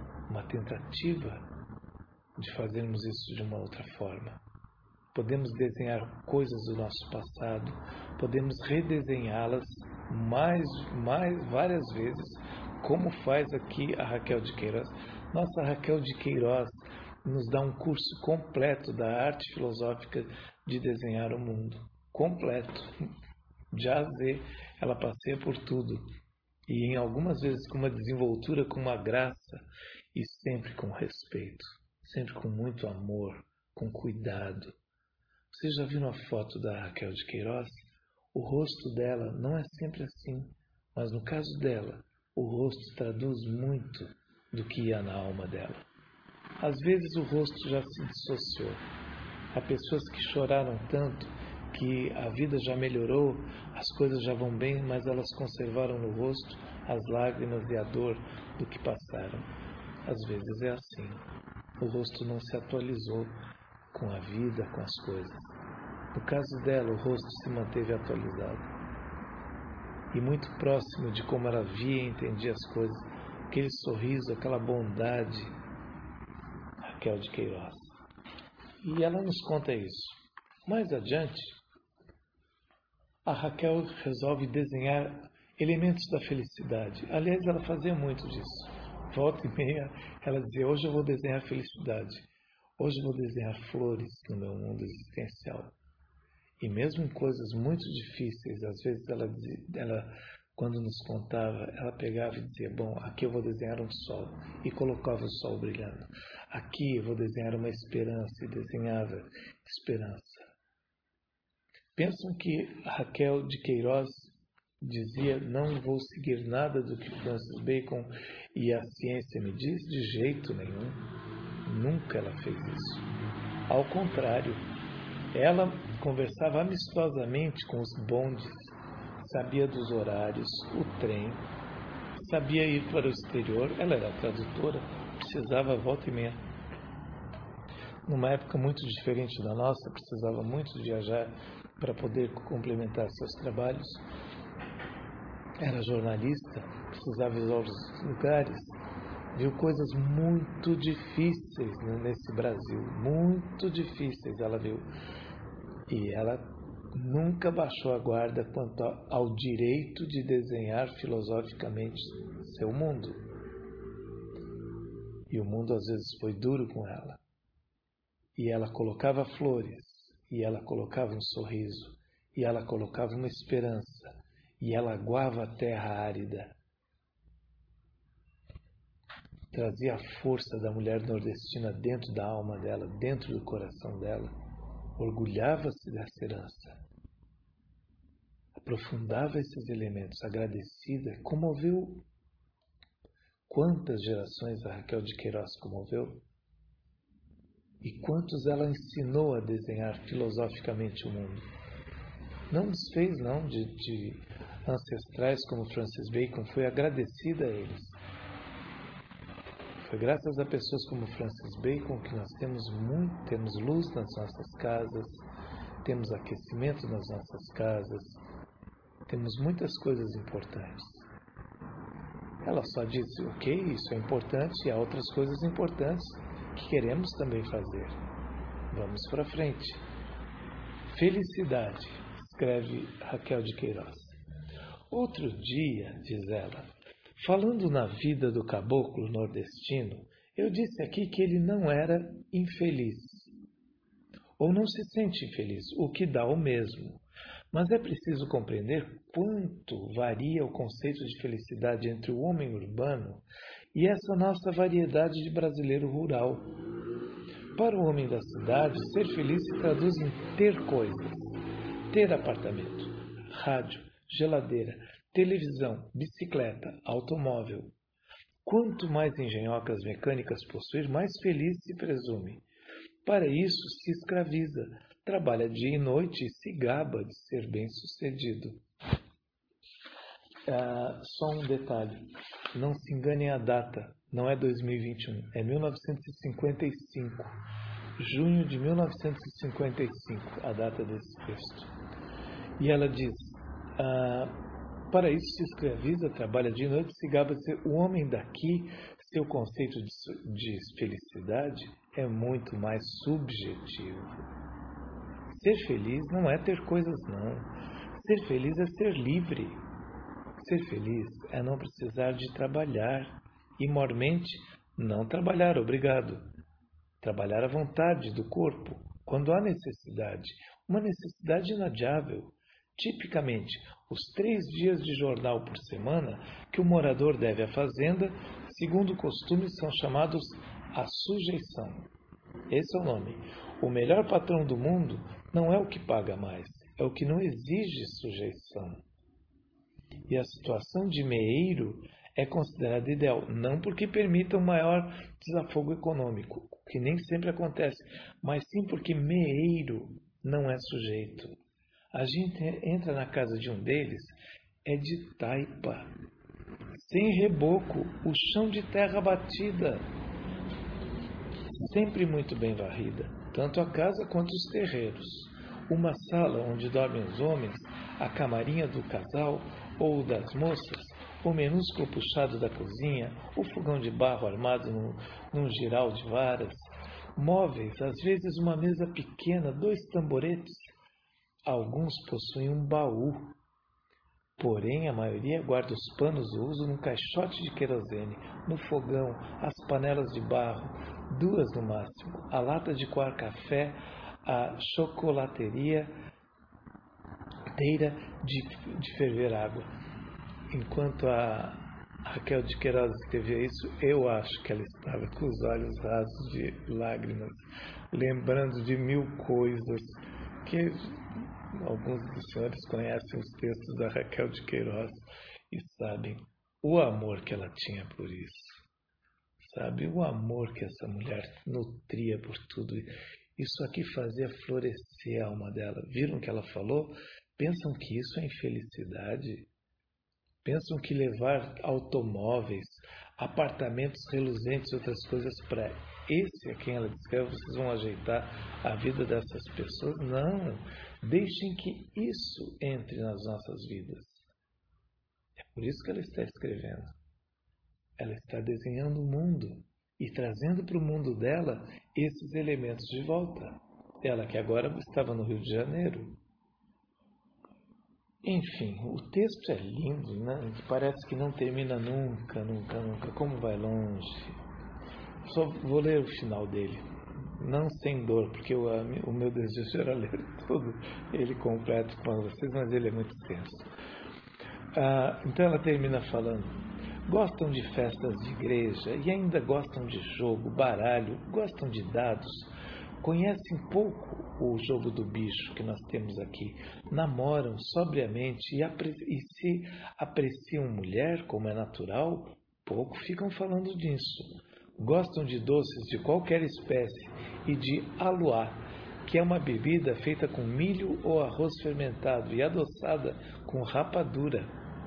Speaker 1: de fazermos isso de uma outra forma. Podemos desenhar coisas do nosso passado, podemos redesenhá-las várias vezes, como faz aqui a Raquel de Queiroz. Nossa Raquel de Queiroz nos dá um curso completo da arte filosófica de desenhar o mundo. Completo. De A a Z, ela passeia por tudo. E em algumas vezes com uma desenvoltura, com uma graça, e sempre com respeito, sempre com muito amor, com cuidado. Você já viu uma foto da Raquel de Queiroz? O rosto dela não é sempre assim, mas no caso dela, o rosto traduz muito do que ia na alma dela. Às vezes o rosto já se dissociou. Há pessoas que choraram tanto que a vida já melhorou, as coisas já vão bem, mas elas conservaram no rosto as lágrimas e a dor do que passaram. Às vezes é assim. O rosto não se atualizou com a vida, com as coisas. No caso dela, o rosto se manteve atualizado. E muito próximo de como ela via e entendia as coisas. Aquele sorriso, aquela bondade. Raquel de Queiroz. E ela nos conta isso. Mais adiante, a Raquel resolve desenhar elementos da felicidade. Aliás, ela fazia muito disso. Volta e meia, ela dizia, hoje eu vou desenhar felicidade. Hoje eu vou desenhar flores no meu mundo existencial. E mesmo em coisas muito difíceis, às vezes ela, quando nos contava, ela pegava e dizia, bom, aqui eu vou desenhar um sol, e colocava o sol brilhando. Aqui eu vou desenhar uma esperança, e desenhava esperança. Pensam que Raquel de Queiroz dizia, não vou seguir nada do que Francis Bacon e a ciência me diz? De jeito nenhum. Nunca ela fez isso. Ao contrário, ela conversava amistosamente com os bondes, sabia dos horários, o trem, sabia ir para o exterior, ela era tradutora, precisava volta e meia. Numa época muito diferente da nossa, precisava muito viajar para poder complementar seus trabalhos. Era jornalista, precisava ir aos lugares, viu coisas muito difíceis nesse Brasil, muito difíceis ela viu. E ela nunca baixou a guarda quanto ao direito de desenhar filosoficamente seu mundo. E o mundo às vezes foi duro com ela. E ela colocava flores, e ela colocava um sorriso, e ela colocava uma esperança, e ela aguava a terra árida. Trazia a força da mulher nordestina dentro da alma dela, dentro do coração dela. Orgulhava-se dessa herança. Aprofundava esses elementos, agradecida, comoveu. Quantas gerações a Raquel de Queiroz comoveu? E quantos ela ensinou a desenhar filosoficamente o mundo? Não nos fez, não, de ancestrais como Francis Bacon, foi agradecida a eles. Foi graças a pessoas como Francis Bacon que nós temos luz nas nossas casas, temos aquecimento nas nossas casas, temos muitas coisas importantes. Ela só disse, ok, isso é importante e há outras coisas importantes que queremos também fazer. Vamos para frente. Felicidade, escreve Raquel de Queiroz. Outro dia, diz ela, falando na vida do caboclo nordestino, eu disse aqui que ele não era infeliz, ou não se sente infeliz, o que dá o mesmo. Mas é preciso compreender quanto varia o conceito de felicidade entre o homem urbano e essa nossa variedade de brasileiro rural. Para o homem da cidade, ser feliz se traduz em ter coisas, ter apartamento, rádio, geladeira, televisão, bicicleta, automóvel. Quanto mais engenhocas mecânicas possuir, mais feliz se presume. Para isso se escraviza, trabalha dia e noite e se gaba de ser bem-sucedido. Só um detalhe, não se engane a data, não é 2021, é 1955, junho de 1955, a data desse texto. E ela diz, para isso se escraviza, trabalha de noite, se gaba de ser o homem daqui, seu conceito de felicidade é muito mais subjetivo. Ser feliz não é ter coisas, não. Ser feliz é ser livre. Ser feliz é não precisar de trabalhar e, mormente, não trabalhar, obrigado. Trabalhar à vontade do corpo, quando há necessidade, uma necessidade inadiável. Tipicamente, os 3 dias de jornal por semana que o morador deve à fazenda, segundo o costume, são chamados a sujeição. Esse é o nome. O melhor patrão do mundo não é o que paga mais, é o que não exige sujeição. E a situação de meeiro é considerada ideal, não porque permita um maior desafogo econômico, o que nem sempre acontece, mas sim porque meeiro não é sujeito. A gente entra na casa de um deles, é de taipa, sem reboco, o chão de terra batida, sempre muito bem varrida, tanto a casa quanto os terreiros. Uma sala onde dormem os homens, a camarinha do casal ou das moças, o minúsculo puxado da cozinha, o fogão de barro armado num giral de varas, móveis, às vezes uma mesa pequena, 2 tamboretes. Alguns possuem um baú, porém a maioria guarda os panos do uso num caixote de querosene, no fogão, as panelas de barro, 2 no máximo, a lata de coar café, a chocolateria de ferver água. Enquanto a Raquel de Queiroz escrevia isso, eu acho que ela estava com os olhos rasos de lágrimas, lembrando de 1000 coisas que alguns dos senhores conhecem os textos da Raquel de Queiroz e sabem o amor que ela tinha por isso. Sabe, o amor que essa mulher nutria por tudo. Isso aqui fazia florescer a alma dela. Viram o que ela falou? Pensam que isso é infelicidade? Pensam que levar automóveis, apartamentos reluzentes e outras coisas para esse a quem ela descreve, vocês vão ajeitar a vida dessas pessoas? Não. Deixem que isso entre nas nossas vidas. É por isso que ela está escrevendo. Ela está desenhando o mundo e trazendo para o mundo dela esses elementos de volta. Ela que agora estava no Rio de Janeiro. Enfim, o texto é lindo, né? Parece que não termina nunca, nunca, nunca. Como vai longe. Só vou ler o final dele. Não sem dor, porque o meu desejo era ler todo ele completo com vocês, mas ele é muito extenso. Então ela termina falando: gostam de festas de igreja e ainda gostam de jogo, baralho, gostam de dados, conhecem pouco o jogo do bicho que nós temos aqui, namoram sobriamente e se apreciam mulher, como é natural, pouco ficam falando disso. Gostam de doces de qualquer espécie e de aluá, que é uma bebida feita com milho ou arroz fermentado e adoçada com rapadura.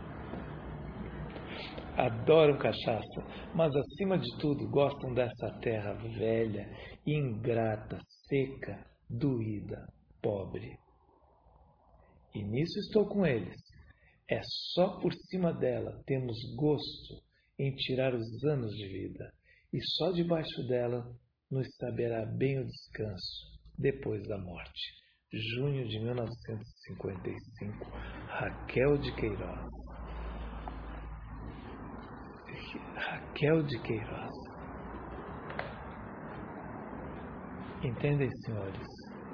Speaker 1: Adoram cachaça, mas acima de tudo gostam dessa terra velha, ingrata, seca, doída, pobre. E nisso estou com eles. É só por cima dela temos gosto em tirar os anos de vida, e só debaixo dela nos saberá bem o descanso depois da morte. Junho de 1955, Raquel de Queiroz. Raquel de Queiroz. Entendem, senhores?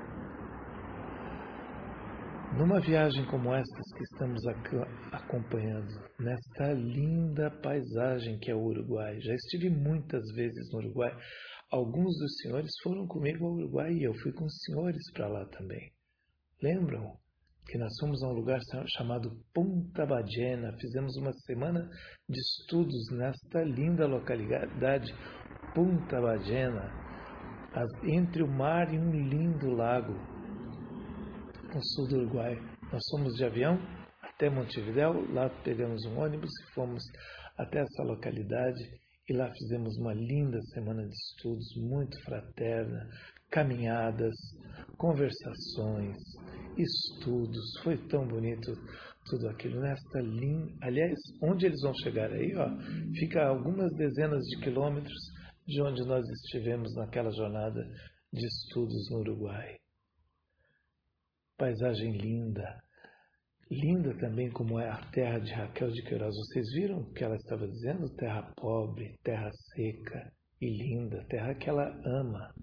Speaker 1: Numa viagem como estas que estamos acompanhando, nesta linda paisagem que é o Uruguai, já estive muitas vezes no Uruguai. Alguns dos senhores foram comigo ao Uruguai e eu fui com os senhores para lá também. Lembram que nós fomos a um lugar chamado Punta Ballena? Fizemos uma semana de estudos nesta linda localidade, Punta Ballena, entre o mar e um lindo lago, no sul do Uruguai. Nós fomos de avião até Montevidéu, lá pegamos um ônibus e fomos até essa localidade e lá fizemos uma linda semana de estudos, muito fraterna, caminhadas, conversações, estudos. Foi tão bonito tudo aquilo. Aliás, onde eles vão chegar aí, ó, fica a algumas dezenas de quilômetros de onde nós estivemos naquela jornada de estudos no Uruguai. Paisagem linda, linda também como é a terra de Raquel de Queiroz. Vocês viram o que ela estava dizendo? Terra pobre, terra seca e linda, terra que ela ama.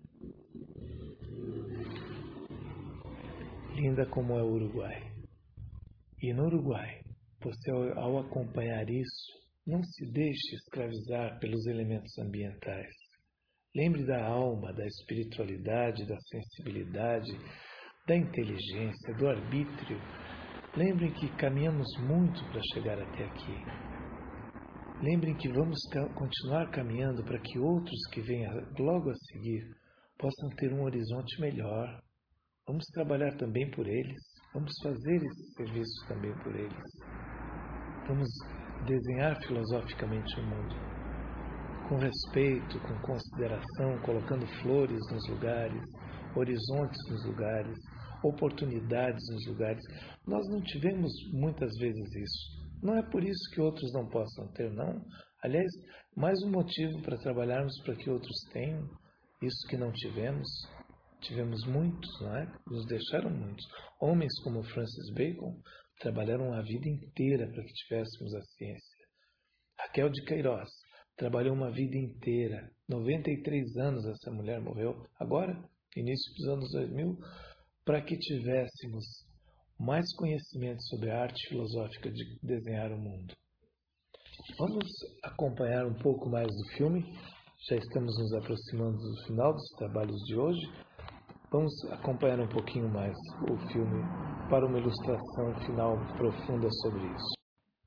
Speaker 1: Linda como é o Uruguai. E no Uruguai, você ao acompanhar isso, não se deixe escravizar pelos elementos ambientais. Lembre da alma, da espiritualidade, da sensibilidade, da inteligência, do arbítrio. Lembrem que caminhamos muito para chegar até aqui. Lembrem que vamos continuar caminhando para que outros que venham logo a seguir possam ter um horizonte melhor. Vamos trabalhar também por eles. Vamos fazer esse serviço também por eles. Vamos desenhar filosoficamente o mundo, com respeito, com consideração, colocando flores nos lugares, horizontes nos lugares, oportunidades nos lugares. Nós não tivemos muitas vezes isso. Não é por isso que outros não possam ter, não. Aliás, mais um motivo para trabalharmos para que outros tenham isso que não tivemos. Tivemos muitos, não é? Nos deixaram muitos. Homens como Francis Bacon trabalharam a vida inteira para que tivéssemos a ciência. Raquel de Queiroz trabalhou uma vida inteira. 93 anos essa mulher morreu. Agora, início dos anos 2000, para que tivéssemos mais conhecimento sobre a arte filosófica de desenhar o mundo. Vamos acompanhar um pouco mais do filme. Já estamos nos aproximando do final dos trabalhos de hoje. Vamos acompanhar um pouquinho mais o filme para uma ilustração final profunda sobre isso.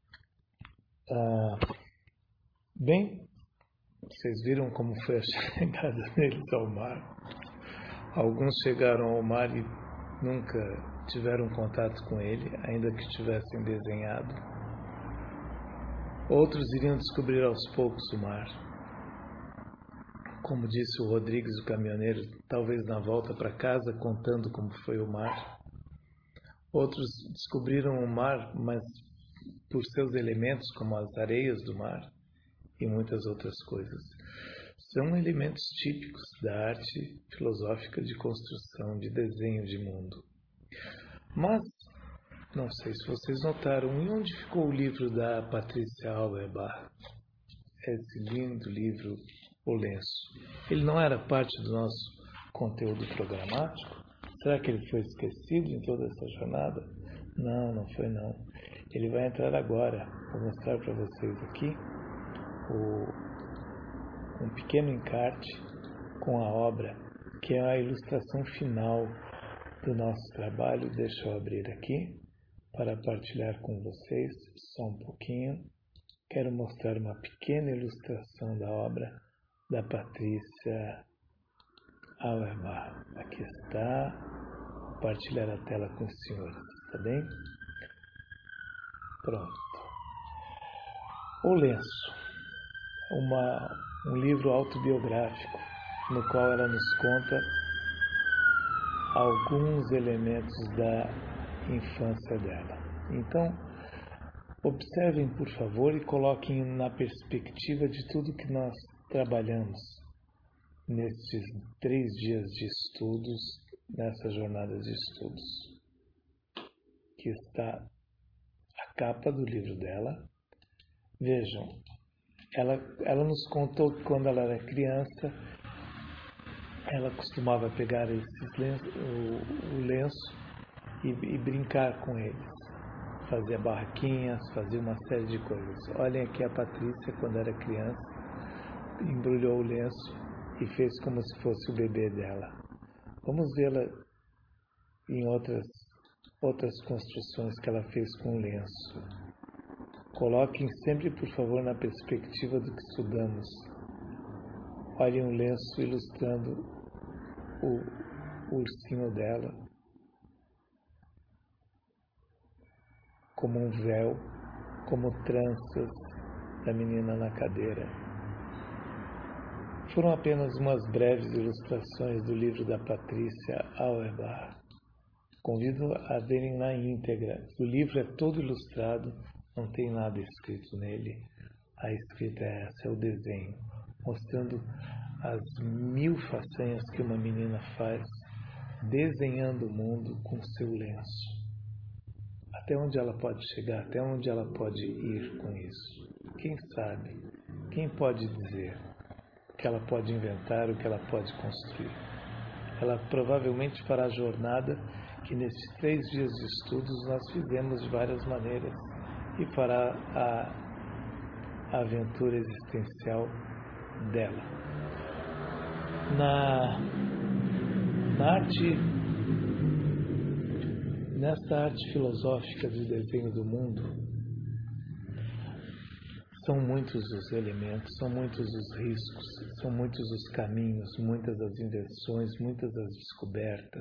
Speaker 1: Bem, vocês viram como foi a chegada deles ao mar? Alguns chegaram ao mar e nunca tiveram contato com ele, ainda que tivessem desenhado. Outros iriam descobrir aos poucos o mar. Como disse o Rodrigues, o caminhoneiro, talvez na volta para casa, contando como foi o mar. Outros descobriram o mar, mas por seus elementos, como as areias do mar e muitas outras coisas. São elementos típicos da arte filosófica de construção, de desenho de mundo. Mas, não sei se vocês notaram, e onde ficou o livro da Patrícia Auerbach? Esse lindo livro, O Lenço. Ele não era parte do nosso conteúdo programático? Será que ele foi esquecido em toda essa jornada? Não, não foi não. Ele vai entrar agora. Vou mostrar para vocês aqui um pequeno encarte com a obra, que é a ilustração final do nosso trabalho. Deixa eu abrir aqui para partilhar com vocês só um pouquinho. Quero mostrar uma pequena ilustração da obra da Patrícia Auerbach. Aqui está. Compartilhar a tela com os senhores, tá bem? Pronto. O Lenço. Um livro autobiográfico no qual ela nos conta alguns elementos da infância dela. Então, Observem, por favor, e coloquem na perspectiva de tudo que nós trabalhamos nestes 3 dias de estudos, nessa jornada de estudos, que está a capa do livro dela. Vejam, ela nos contou que quando ela era criança, ela costumava pegar o lenço e brincar com eles. Fazia barraquinhas, fazia uma série de coisas. Olhem aqui a Patrícia, quando era criança, embrulhou o lenço e fez como se fosse o bebê dela. Vamos vê-la em outras construções que ela fez com o lenço. Coloquem sempre, por favor, na perspectiva do que estudamos. Olhem o lenço ilustrando o ursinho dela, como um véu, como tranças da menina na cadeira. Foram apenas umas breves ilustrações do livro da Patrícia Auerbach. Convido a verem na íntegra. O livro é todo ilustrado, não tem nada escrito nele. A escrita é essa, é o desenho, mostrando as 1000 façanhas que uma menina faz, desenhando o mundo com seu lenço. Até onde ela pode chegar, até onde ela pode ir com isso? Quem sabe? Quem pode dizer o que ela pode inventar, o que ela pode construir? Ela provavelmente fará a jornada que nesses 3 dias de estudos nós fizemos de várias maneiras e fará a aventura existencial dela. Nesta arte filosófica do desenho do mundo, são muitos os elementos, são muitos os riscos, são muitos os caminhos, muitas as invenções, muitas as descobertas.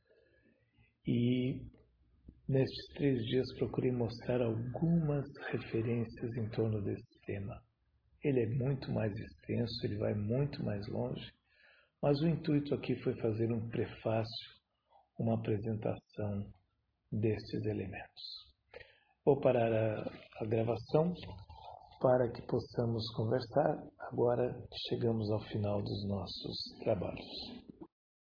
Speaker 1: E nestes 3 dias procurei mostrar algumas referências em torno desse tema. Ele é muito mais extenso, ele vai muito mais longe, mas o intuito aqui foi fazer um prefácio, uma apresentação destes elementos. Vou parar a gravação para que possamos conversar agora que chegamos ao final dos nossos trabalhos.